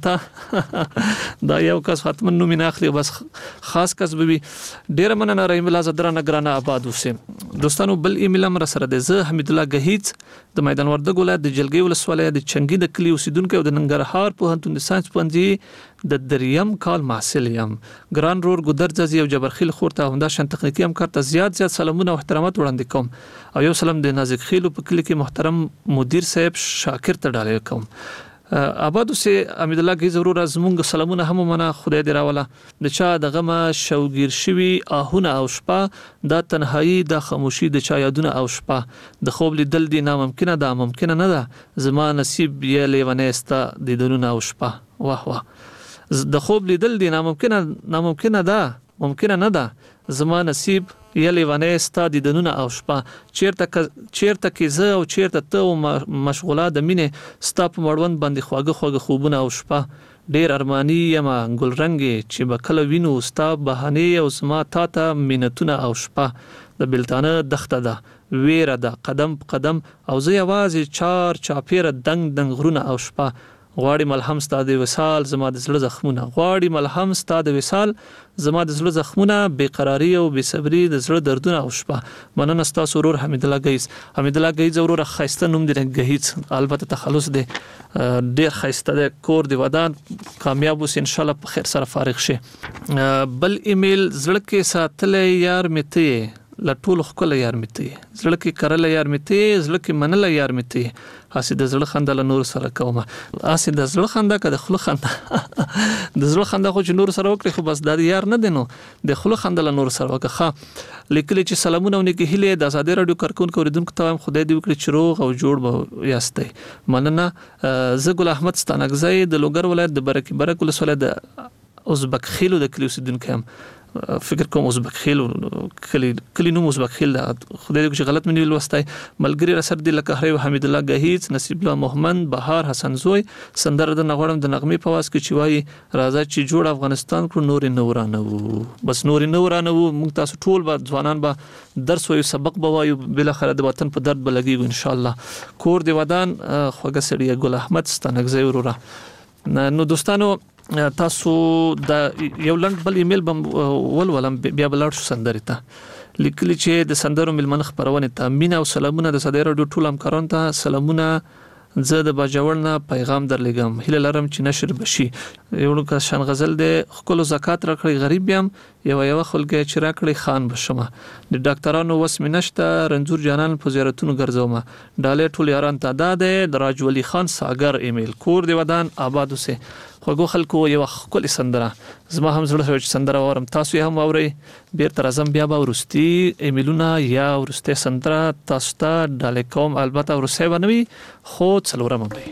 S11: دته دا یو کس ختم نو مینه اخلي بس خاص کس به ډیر مننه رحیم الله زدران ګرانه آباد اوسم. دوستانو بل ایمیل هم را سره ده. زه حمید الله گهیت د میدان وردګ ولایت د جلګي ولسوالۍ د چنګي د کلی اوسیدونکو او د ننګرهار پوهنتون د ساينس پوهنځي د دریم کال محصل یم. ګران رور ګودر ځي او جبرخیل خورته همدا شان تخنیکی همکار ته زیات زیات سلامونه او احترامات وړاندې کوم او یو سلام د نازک خیلو په کلی کې محترم مدیر صاحب شاکر ته ډالې کوم. آبادو سي امید الله کی ضرور زمونږ سلامونه هم منه خدای دې راوله د چا د غمه شوګیر شوی آهونه او شپه د تنهایی د خاموشي د چا یادونه او شپه د خوب لیدل دي ناممکنه ده ممکنه نه ده زما نصیب یې لیونه استا د دنونه او شپه. واه واه د خوب لیدل دي ناممکنه ناممکنه ده ممکنه نه ده زما نصیب یلی ونه ستا د دنونه او شپه چیرته چیرته کې زه او چیرته ته مشغوله د مینې ستا په مړوند باندې خواږه خواږه خوبونه او شپه ډیر ارمانی یم ګل رنګ چې بکله وینو ستا بهانه او زما تا ته مینتونه او شپه د بلتانه دخته ده ویره ده قدم په قدم او زه یوازې چار چاپیره دنګ دنګ غرونه او شپه غواړي ملهم ستا د وصال زما د زړه زخمونه غواړي ملهم ستا د وصال زما د زړه زخمونه بیقراری او بیصبری د زړه دردونه او شپه. مننه ستا سرور حمید الله گیز حمید الله گیز ورور خایسته نوم دی گیز البته تخلص دی ډیر خایسته دی کور دی ودان کامیاب اوس ان شاء الله په خیر سره فارغ شي. بل ایمیل زړه کې ساتلې یار مته لټول خپل یار مته زړه کې کرل یار مته زړه کې منل یار مته اسې د زړه خندا له نور سره کومه اسې د زړه خندا که د خلو خندا د زړه خندا خو چې نور سره وکړي خو بس د یار نه دینو د خلو خندا له نور سره وکړه. لیکل چې سلامونه او نیک هیله د آزادي رادیو کارکونکو اوریدونکو ته خدای دې وکړي چې روغ او جوړ به یاستئ. مننه. زه ګل احمد ستانګزی د لوګر ولایت د برکې برک ولسوالۍ د ازبک خیلو د کلی اوسیدونکو هم فکر کوم ازبک خیل کلی کلی نوم ازبک خیل خدای دې چې غلط منی ولوستای. ملګری را سره د لکه هری حمید الله گهیز نصیب الله محمد بهار حسن زوی سندره د نغړم د نغمه په واس کې چې وای راځه چې جوړ افغانستان کړو نور نورانه وو بس نور نورانه وو موږ تاسو ټول به ځوانان به درس وایو سبق به وایو بل خره د وطن په درد بلګي ان شاء الله. کور دی ودان خوګه سړی ګل احمد ستانګزی وروره. نو دوستانو تاسو د یو لنډ بل ایمیل بم ولولم بیا بلار شو سندرې ته لیکلی چې د سندرو ملمن خبرونه ته مینا او سلامونه د صدر رادیو ټول همکارانو ته سلامونه زه د باجوړ نه پیغام درلګم هله لرم چې نشر بشي یو لکه شان غزل د خپل زکات راکړي غریب یم یو یو خلګي چې راکړي خان بشمه د ډاکټرانو وس منشته رنځور جانان په زیارتونو ګرځوم ډالې ټول یاران ته د راج ولی خان ساګر ایمیل کور دی ودان آباد اوسه خوګو خلکو یو خپل سندره زما هم زړه سوچ سندره ورم تاسو هم اوري بیرته راځم بیا به ورستي ایمیلونه یا ورسته سندره تاسو ته ډالې کوم البته ورسې بنوي خو څلورم به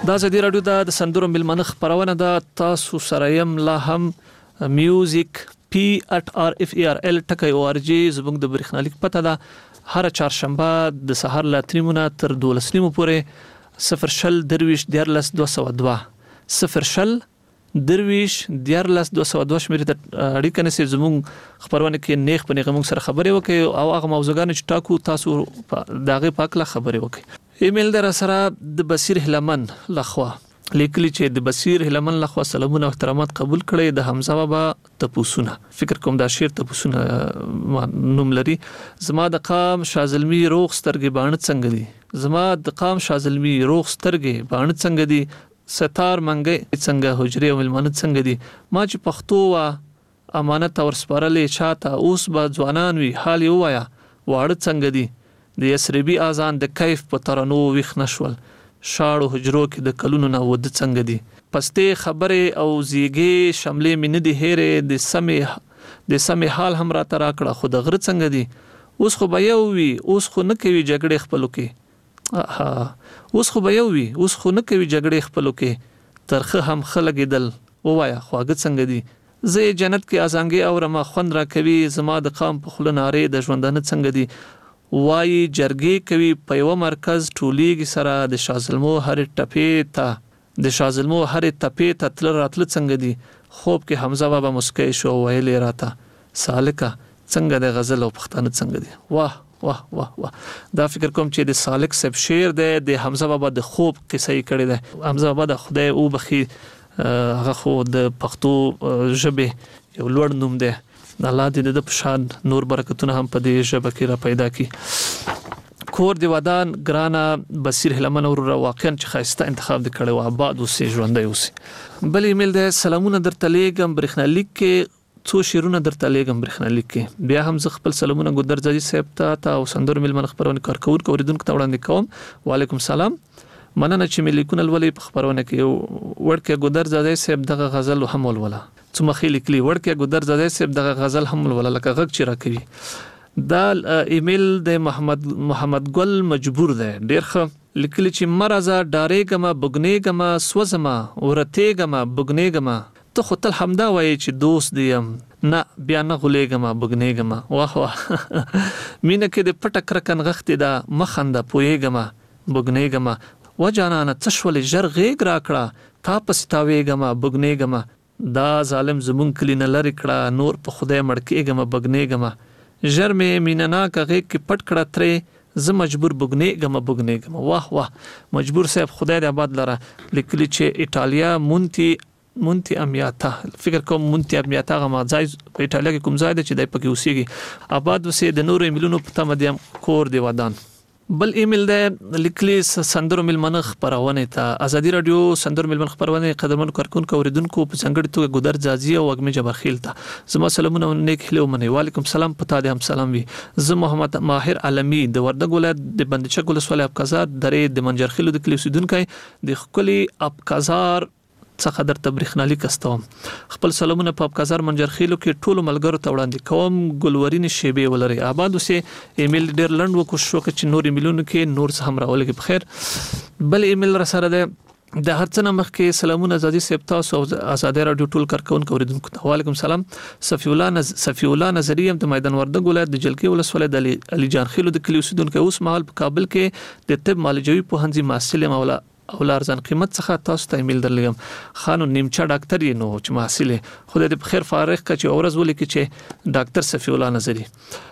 S11: دا ازادي رادیو د سندرو ملمنه خبرونه ده. تاسو سره يم لا هم میوزیک پی ات آر اف ای آر ال ټکی او ار جی زبنګ د برېښنالیک پته ده. هر چهارشنبه د سحر لا تریمونه تر دولس نیمو پورې صفر شل درویش دیارلس دوه سوه دوه صفر شل درویش دیارلس دوه سوه دوه شمیرې ته اړیکه نیسئ. زموږ خبرونه کې نیغ په نیغه موږ سره خبرې وکړئ او هغه موضوعګانې چې ټاکو تاسو د هغې په هکله خبرې وکړئ. ایمیل در سره د بصیر هلمن لخوا لیکلی چې د بصیر هلمن لخوا سلامونه او احترامات قبول کړئ. د حمزه بابا تپوسونه فکر کوم دا شعر تپوسونه نوم لري. زما د قام شازلمی روغ سترګې باڼه څنګه دي زما د قام شازلمی روغ سترګې باڼه څنګه دي ستار منګي څنګه حجرې او ملمنه څنګه دي ما چې پښتو وا امانت اور سپارلې چاته اوس به ځوانان وي حال یې وایا واړه څنګه دي د یسربي اذان د کیف په ترانو ویښ نشول شاړو حجرو کې د کلونو نه ود څنګه دي پستې خبرې او زیږې شملې مې نه دي هېرې د سمې د سمې حال هم راته راکړه خو د غره څنګه دي اوس خو به یو وي اوس خو نه کوي جګړې خپلو کې اها اوس خو به یو وي اوس خو نه کوي جګړې خپلو کې ترخه هم خلګېدل ووایا خواږه څنګه دي زه جنت کې ازانګې اورم خوند را کوي زما د قام په خوله نارې د ژوندانه څنګه دي وای جرګې کوي په یو مرکز ټولیږي سره د شازلمو هر ټپې ته د شازلمو هر ټپې ته تل راتل څنګه دي خوب کې حمزه بابا مسکی شو ویلې راته سالکه څنګه د غزل او پښتانه څنګه دي واه واه واه واه دا فکر کوم چې د سالک سب شعر دی د حمزه بابا د خوب قصه یې کړې ده. حمزه بابا د خدای او بخي هغه خو د پښتو ژبه یو لوړ نوم دی. الله دې د پشان نور برکتونه هم په دې ژبه کې را پیدا کړي. کور دی ودان ګرانا بصیر هلمن اور واقعا چې خاصه انتخاب د کړي او آباد اوسې ژوندۍ اوسې. بل ایمیل ده سلامونه درته لیږم برېښنالیک کې څو شیرونه درته لیږم برېښنالیک کې بیا هم زه خپل سلامونه ګودر ځاځي صاحب ته او سندر ملمن خبرونه کارکونکو اوریدونکو ته وړاندې کوم. وعلیکم سلام مننه چې مې لیکونه لولې په خبرونه کې ورکه ګودر ځاځي صاحب دغه غزل هم ولوله څومره خېلی کلی ورکه ګودر ځاځي صاحب دغه غزل هم ولوله لکه غږ چې را کوي. دا ایمیل د محمد محمد ګل مجبور ده ډیر ښه لیکلی چې مرزه ډارېګما بګنېګما سوزما ورتېګما بګنېګما ته خو تل همدا وایي چې دوست دیم نه بیا نه غولېګما بګنېګما واه واه مینه کې د پټه کرکن غختې ده مخنده پوهېګما بګنېګما و جانانه څه شولې ژر غېږ راکړه تا پسې تاوېګما بګنېګما دا ظالم زمونږ کلي نه لرې کړه نور په خدای مړ کېږمه بګنېږمه ژر مې مینهناکه غېږ کې پټ کړه ترې زه مجبور بګنېږمه بګنېږمه واه واه مجبور صاحب خدای دې آباد لره لیکلي چې ایټالیا مونتی مونتی امیاتا فکر کوم مونتی امیاتا غما ځای په ایټالیا کې کوم ځای دی چې دای پکې اوسېږي آباد اوسې د نورو ایمیلونو په تمه دیم کور دی ودان. بل ایمیل ده لیکلی سندرو ملمنه خبرونه ته ازادي رادیو سندرو ملمنه خبرونه قدرمن کارکونکو اوریدونکو په څنګه توګه ګودر ځاځي او وګمه جبرخیل ته زما سلامونه نیک هلو منی. وعلیکم سلام پتا دې هم سلام وي. زه محمد ماهر عالمی د وردګ ولایت د بندچک ولسوالۍ ابقازار درې د منجرخیلو د کلی اوسیدونکو د خپل ابقازار څخه درته برېښنالیک استوم. خپل سلامونه په ابقازار منجرخیلو کې ټولو ملګرو ته وړاندې کوم. ګلورین شیبې ولري آباد اوسې ایمیل ډیر لنډ وکړو شو چې نور ایمیلونو کې نور څه هم راولګي په خیر. بل ایمیل را سره ده د هر څه نه مخکې سلامونه ازادي صاحب تاسو او ازادي رادیو ټول کارکونکو اوریدونکو ته وعلیکم سلام. صفی الله نز صفی الله نظری هم د میدان وردګ ولایت د جلکی ولسوالۍ د علي جان خیلو د کلی اوسیدونکو اوس مهال په کابل کې د طب معالجوي پوهنځي محصل مولا او لارزان قیمت څخه تاسو ته ایمیل درلګم خانو نیمچا ډاکټر یې نو چې محصل خدای دې په خیر فارغ کړي او ورځ ولیکي چې ډاکټر صفی الله نظری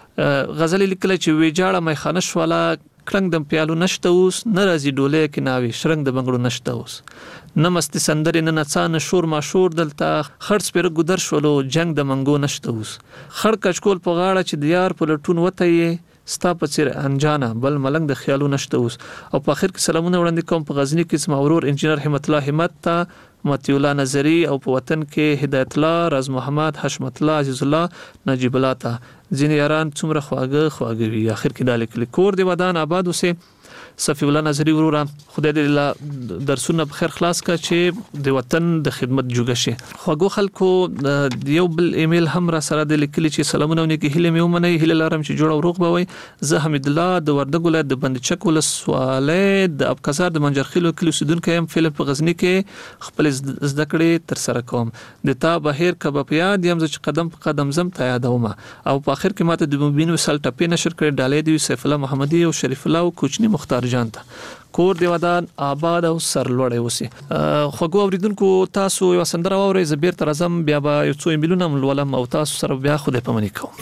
S11: غزل لیکل چې ویجاړه مې خانه شواله کړنګ د پیالو نشته اوس ناراضي ډولې کې ناوي شرنګ د بنگړو نشته اوس نمست سندرې نه نڅا شور ما شور دلته خړ سپیر ګودر شولو جنگ د منګو نشته اوس خړ کچکول په غاړه چې د یار په لټون وته یې ستا په څیر انجانه بل ملنګ د خیالو نشته اوس. او په اخر کې سلامونه وړاندې کوم په غزنی کې زما ورور انجینر همت الله همت ته متی الله نظری او په وطن کې هدایت الله راز محمد حشمت الله عزیز الله نجیب الله ته ځینې یاران څومره خواږه خواږه وي. اخر کې د لیکل کور دی ودان آباد اوسې صفی الله نظری وروره خدای دې درسونه په خیر خلاص کا چې د وطن د خدمت جوګه شي. خوګو خلکو یو بل ایمیل هم را سره د لیکلي چې سلامونه ونی هیله مې ومني هیله لرم چې جوړ او روغ به وي. زه حمید الله د وردګ ولایت د بندچک ولسوالۍ د ابکزار د منجرخیلو کلی اوسیدونکی یم. فلم په غزنی کې خپل زده کړې تر سره کوم. د تا بهیر کباب یاد یم چې قدم په قدم زم ته یادوم. او په اخر کې ماته د مبین وسال ټپې نشر کړې ډالې دی سیف الله محمدي او شریف الله او کوچنی مختار جان ته کور دی ودان آباد او سرلوړی وسی. خوګو اوریدونکو تاسو یو سندره اورئ زبیر تر اعظم بیا به یو څو ایمیلونه ولولم او تاسو سره بیا خو دې پمنې کوم.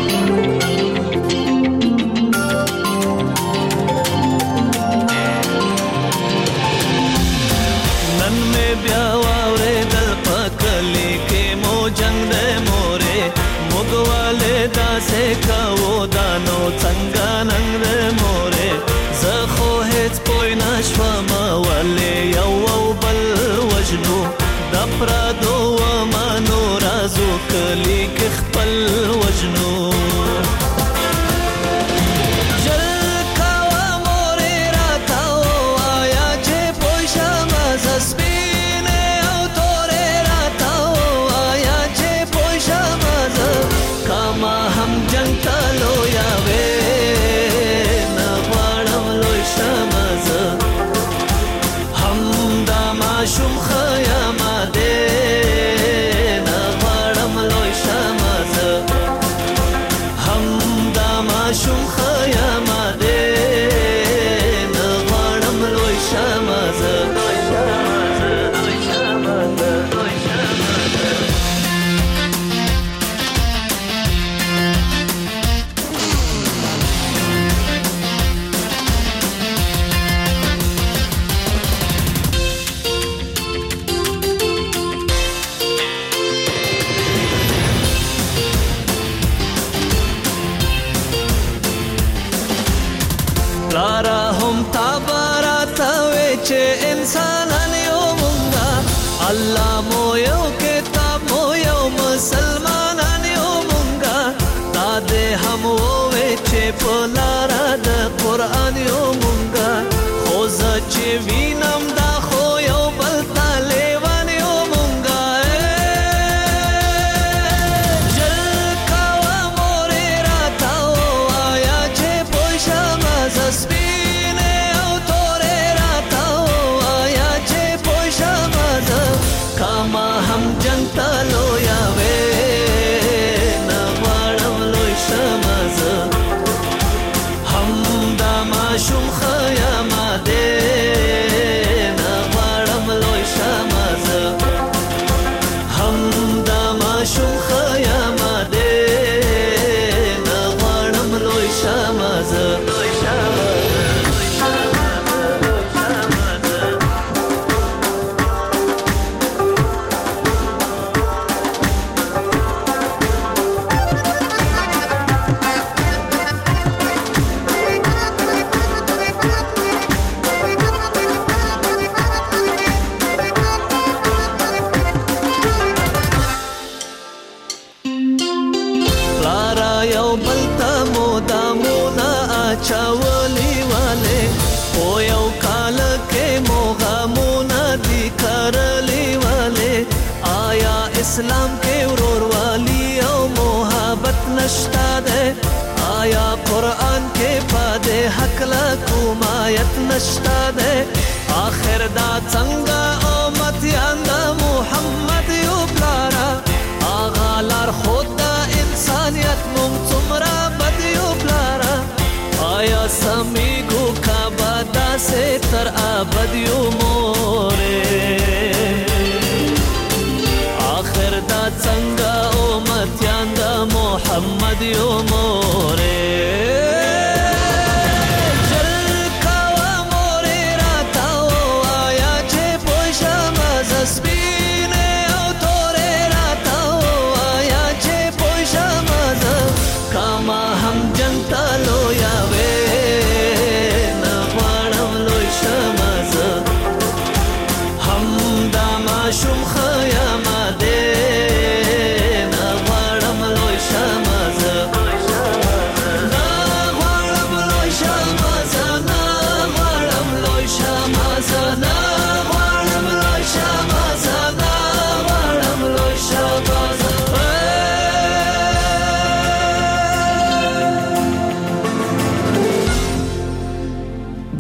S12: نن مې بیا واورېدل په کلي کې مو جنګ دی مورې موږ والې داسې کوو دا نو څنګه ننګ دی مورې زه خو هېڅ پوی نشوم ولې یو او بل وژنو د پردو ومنو رازو کلي کې خپل وژنو. الله مو یو کتاب مو یو مسلمانان یو مونږه تا دې هم وې چې په لاره د قرآن یو مونږه خو زه چې وینم دا خو یو بل ته لیوان یو مونږه ژر کوه مورې راته ووایه چې پوه شمه زه سپینې او تورې راته ووایه چې پوه شمه زه کاما هم جنگ تا لویا وې نه غواړم لوی شمه زه هم دا ماشوم ښه یم دی نه غواړم لوی شمه زه هم دا ماشوم ښه یم دی نه غواړم لوی شمه زه لوی شمه چاولی والے او یو کال کې موغمونه دي کرلی والے آیا اسلام کې ورور والی او محبت نشتا ده آیا قرآن کې پدې حق لا کوم آیت نشتا ده آخر دا څنګه امتیان د محمد یو پلارا آغا لار خود دا انسانیت مم څومره بد یو پلارا آیا سمیگو کعبه سے تر ابدیو مورے آخر دا څنګه امتیان دا محمد یو مورے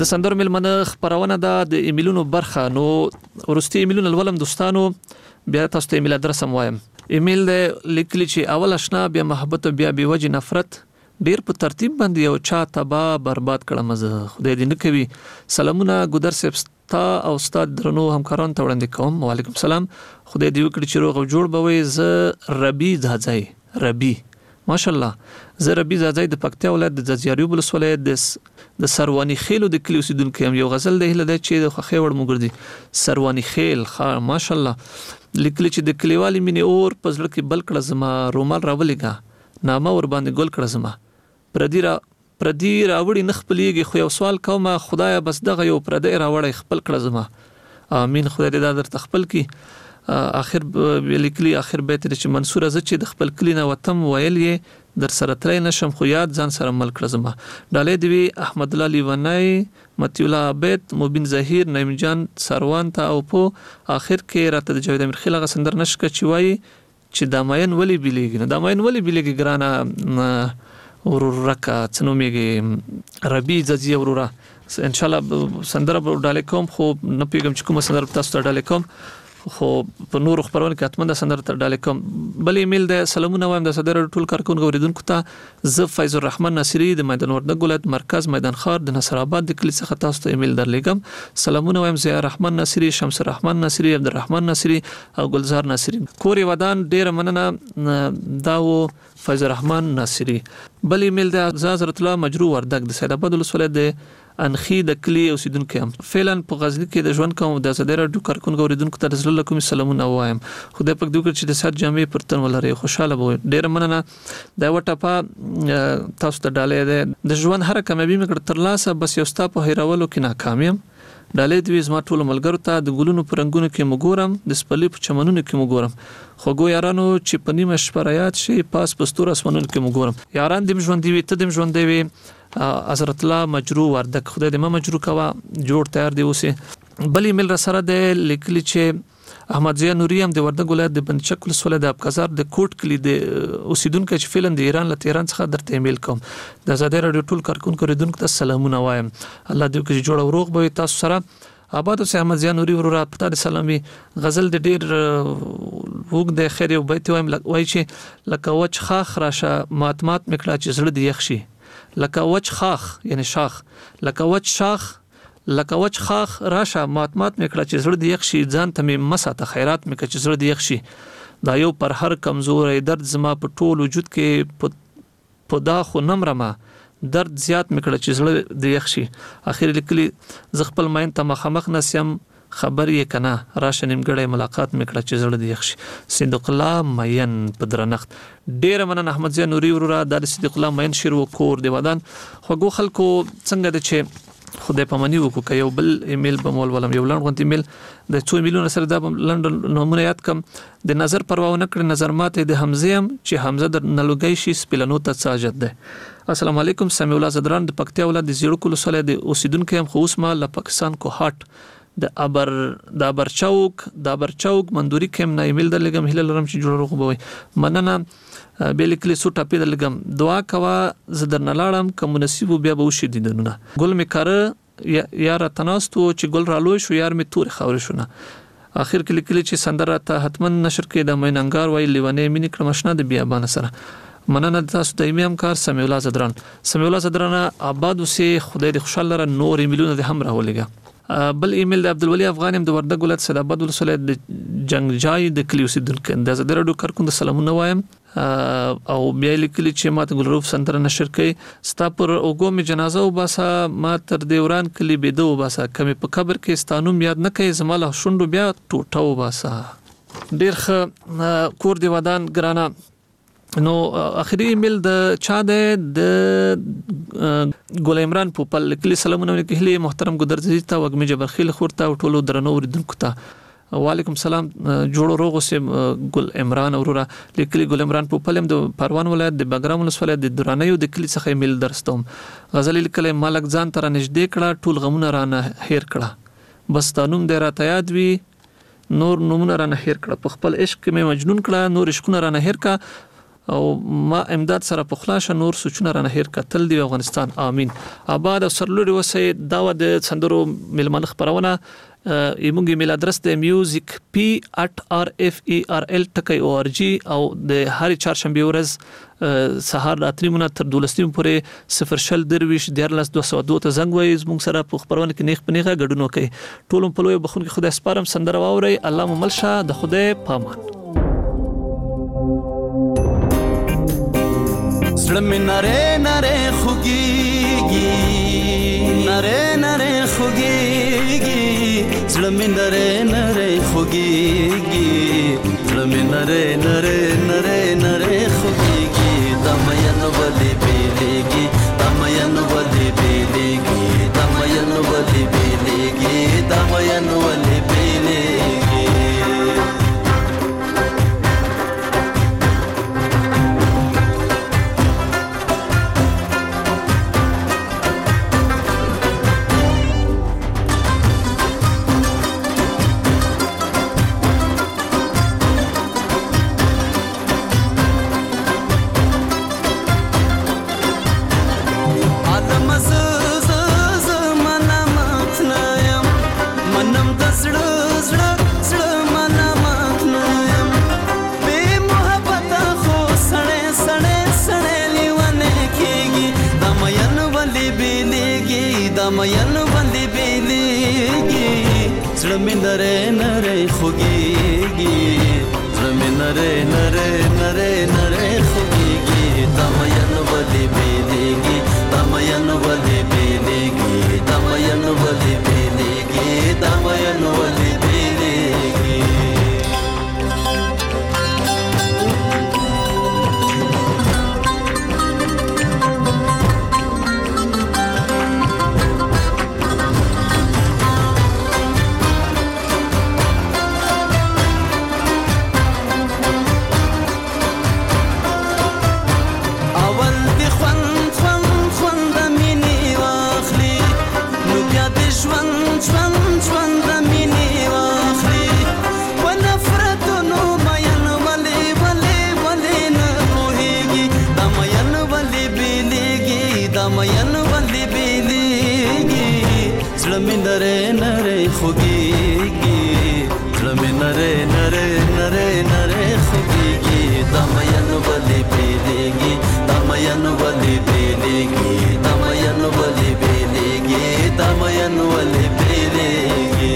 S11: د سندرو ملمنه خبرونه ده د ایمیلونو برخه. نو ورستي ایمیلونه ولوم دوستانو بیا تاسو ته ایمیل ادرس هم وایم. ایمیل د لیکلی چې اول آشنا بیا محبت بیا بي وجه نفرت ډیر په ترتیب باندې یو چا تبا برباد کړم زه خدای دې نه کوي. سلامونه ګودر صاحب تا او استاد درنو همکاران ته وړاندې کوم. وعلیکم السلام. خدای دې وکړي چې روغ او جوړ بوي. زه ربي ځاځي ربي ماشاءالله زه ربي ځاځي د پکتیا ولایت د ځاځياريو ولسوالۍ د د سرواني خېلو د کلی اوسیدونکو هم. یو غزل د هله د چې د خوخي وړ مګردي سرواني خېل خا ماشاءالله لیکل چې د کلیوالي مینې اور پزړه کې بل کړه زما رومال راولېګا نامه ور باندې ګل کړه زما پردي را پردي راوړي نخپلېږي. خو یو سوال کوم خدایا بس دغه یو پردي راوړی خپل کړه زما. امين خدای دې دا در تخپل کی. اخر لیکلی اخر بیت چې منصور از چې د خپل کلی نه وتم ویل یې در سره ترې نشم خو یاد ځان سره مل کړ زما. ډالې دی احمد الله لیونای متی الله عبید مبین ظهیر نعیم جان سروان ته او په اخر کې راته د جاوید امیر خیل غ سندر نشک چې وای چې داماین ولی بیلیږي نه داماین ولی بیلیږي ګرانه ورور رکا څنومېږي ربي ځي ورورا ان شاء الله سندر ډالې کوم خو نه پیګم چې کوم سندر تاسو ته ډالې کوم خو په نور خبرونه کې اتمنه سندر ته ډالې کوم. بل ایمیل د سلامونه وایم د صدر ټول کارکونکو اوریدونکو ته زه فیض الرحمن ناصری د میدان وردګ ولایت مرکز میدان خار د نصر آباد د کلی څخه تاسو ته ایمیل درلېږم. سلامونه وایم ضیاء الرحمن ناصری شمس الرحمن ناصری عبدالرحمن ناصری او گلزار ناصری کور ودان ډیر مننه دا و فیض الرحمن ناصری. بل ایمیل د حضرت الله مجرو وردګ د سید آباد ولسوالۍ د انخي د کلی اوسیدونکو هم فعلا په غزنی کې د ژوند کوم د صدر رادیو کارکونکو اوریدونکو ته رسول کوم سلامونه وایم. خدای پاک دې وکړي چې د سات جامع پر تن ولري خوشاله وي. ډیر مننه. دا وټه په تاسو ته ډالې د ژوند هر کامیابی مګر تر لاسه بس یو ستا په هیرولو کې ناکامیم. ډالې دوی زما ټول ملګرو ته د ګلونو پرنګونو کې مګورم د سپلې په چمنونو کې مګورم خوګو یارانو چې په نیمه شپه یاد شي پاس پستور اسمنونو کې مګورم. یاران دې ژوند دی ته دې ژوند دی حضرت الله مجرو وردک خدای دې ما مجرو کوا جوړ تیار دی اوسه. بل ایمیل را سره د لیکلی چې احمد ضیاء نوري هم د وردګ ولایت د بنچک ولسوالۍ د ابکازار د کوټ کلی د اوسیدونکو چې فعلا د ایران له تهران څخه درته ایمیل کوم. د آزادۍ رادیو ټول کارکونکو اوریدونکو ته سلامونه وایم. الله دې وکړي جوړ او روغ به تاسو سره آباد اوسه. احمد ضیاء نوري ورور پتا د سلامي غزل د ډیر وګ د خیر یو بیت وایم وای چې لکه وچ خاخ راشه ماتمات میکړه چې زړه دی یخشي لکه وچ خاخ یعنی شاخ لکه وچ شاخ لکه وچ خاخ راشه ماتمات میکړه چې زړه دی یخشي ځان ته می مساته خیرات میکړه چې زړه دی یخشي. دا یو پر هر کمزورې درد زما په ټول وجود کې په دا خو نمرمه درد زیات میکړه چې زړه دی یخشي. اخر لیکلی ز خپل ماین ته مخامخ نسیم خبر یې کنه راشه نیمګړی ملاقات میکړه چې زړه دی یخشي. صدق الله مین په درنخت. ډیر مننه احمد ضیاء نوري ورور د صدق الله مین شیر و کور دی ودان خوګو خلکو څنګه د چې خدای پامنی وکړه. یو بل ایمیل به مول ولم یو لاند غونډ ایمیل د څو میلیون سره د لندن نومونه یاد کم د نظر پروا نه کړ نظر ماته د حمزه هم چې حمزه د نلوګي شي سپلنو ته ساجد ده. السلام علیکم سمیع الله زدران د پکتیا ولادت د زیړو کولو سره د اوسیدونکو هم خو اوس ما له پاکستان کو هټ د ابر د ابر چوک د ابر چوک مندوري کم نه ایمیل درلګم هله لرم چې جوړ روغ بوي مننه به لیکلی سو ټاپی درلګم دعا کوا زدر نه لاړم کوم نصیب بیا به وشي دینونه ګل می کړه یار تناستو چې ګل رالوي شو یار می تور خاور شونه. اخر کې لیکلی چې سندره ته حتمن نشر کې د میننګار وای لیونه مینی کړه مشنه د بیا بان سره مننه تاسو د ایمیم کار سمیع الله زدران سمیع الله زدران آباد اوسه خدای دې خوشاله لره نور ایمیلونه د هم راولېګا. بل ایمیل د عبدالولی افغان هم د وردګ ولایت سید آباد ولسوالۍ د جنگ جای د کلی اوسیدونکو د آزادۍ رادیو کارکونکو سلامونه وایم. او بیا لیکلی چې ماته ګلروف سندره نشر کړي ستا پر اوګو می جنازه وباسه ما تر دیوران کلی بيدو وباسه کمی په قبر کې ستانوم یاد نه کوي زماله شوندو بیا ټوټه وباسه. ډیر ښه کور دی ودان ګرانه. نو اخري ایمیل د چا د ګل عمران پوپل کلی سلامونه کهلی محترم ګدرزی ته وګمی جبرخیل خورته او ټولو درنو اوریدونکو ته وعلیکم السلام جوړو روغ سم ګل عمران اورورا لیکلی ګل عمران پوپل هم د پروان ولایت د بګرام ولسوالۍ د درانیو د کلی څخه ایمیل درستوم غزل لیکل مالک ځان تر نږدې کړه ټول غمونه رانه هیر کړه بس تانوم د راته یاد وی نور نمونه رانه هیر کړه په خپل عشق کې مې مجنون کړه نور عشقونه رانه هیر کړه او ما امداد سره په خلاص نور سوچونه رانه هیر کتل دی افغانستان امين آباد او سرلوري وسه دا د سندرو ملمن خبرونه ایمونګ ایمیل ادرس د میوزیک پی at r f e r l ټکی او ار جی او د هر چهارشنبه ورځ سهار راتریمونه تر دولسنیم پورې صفر شل درویش دیارلس دوه سوه دوه ته زنګ وایي زموږ سره په خبرونه کې نیخ پنیغه ګډون کوي ټولم په لوی بخون کې خدای سپارم سندره واوري الله مملشه د خدای پامان
S12: زړه مې نره نره خوږيږي نره نره خوږيږي زړه مې نره نره خوږيږي زړه مې نره نره نره نره خوږيږي د مین ولې بیلېږي د مین ولې بیلېږي د مین ولې بیلېږي د مین ولې بیلېږي مین باندې بیلېږي زړه مې نره نره خوږيږي زړه مې نره نره نره نره خوږيږي دا مین باندې بیلېږي دا مین باندې بیلېږي دا مین باندې بیلېږي دا مین باندې بیلېږي نره نره خوږيږي زړه مې نره نره نره نره خوږيږي دا مین ولې بیلېږي دا مین ولې بیلېږي دا مین ولې بیلېږي دا مین ولې بیلېږي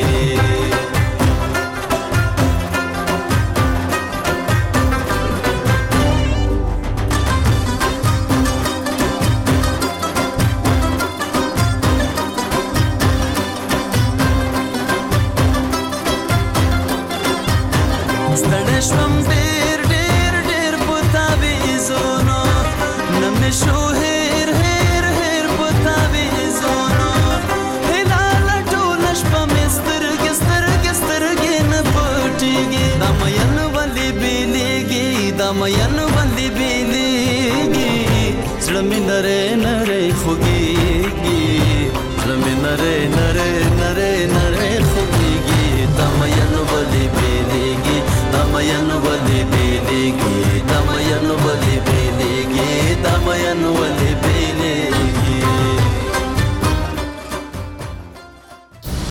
S12: شوم ډېر ډېر ډېر پتا ویزونو نمې شو هېر هېر هېر پتا ویزونو هلال ټول شپه مې سترګې سترګې سترګې نه پټېږي دا مین ولې بیلېږي دا مین ولې بیلېږي زړه مې نره نره خوږيږي زړه مې نره نره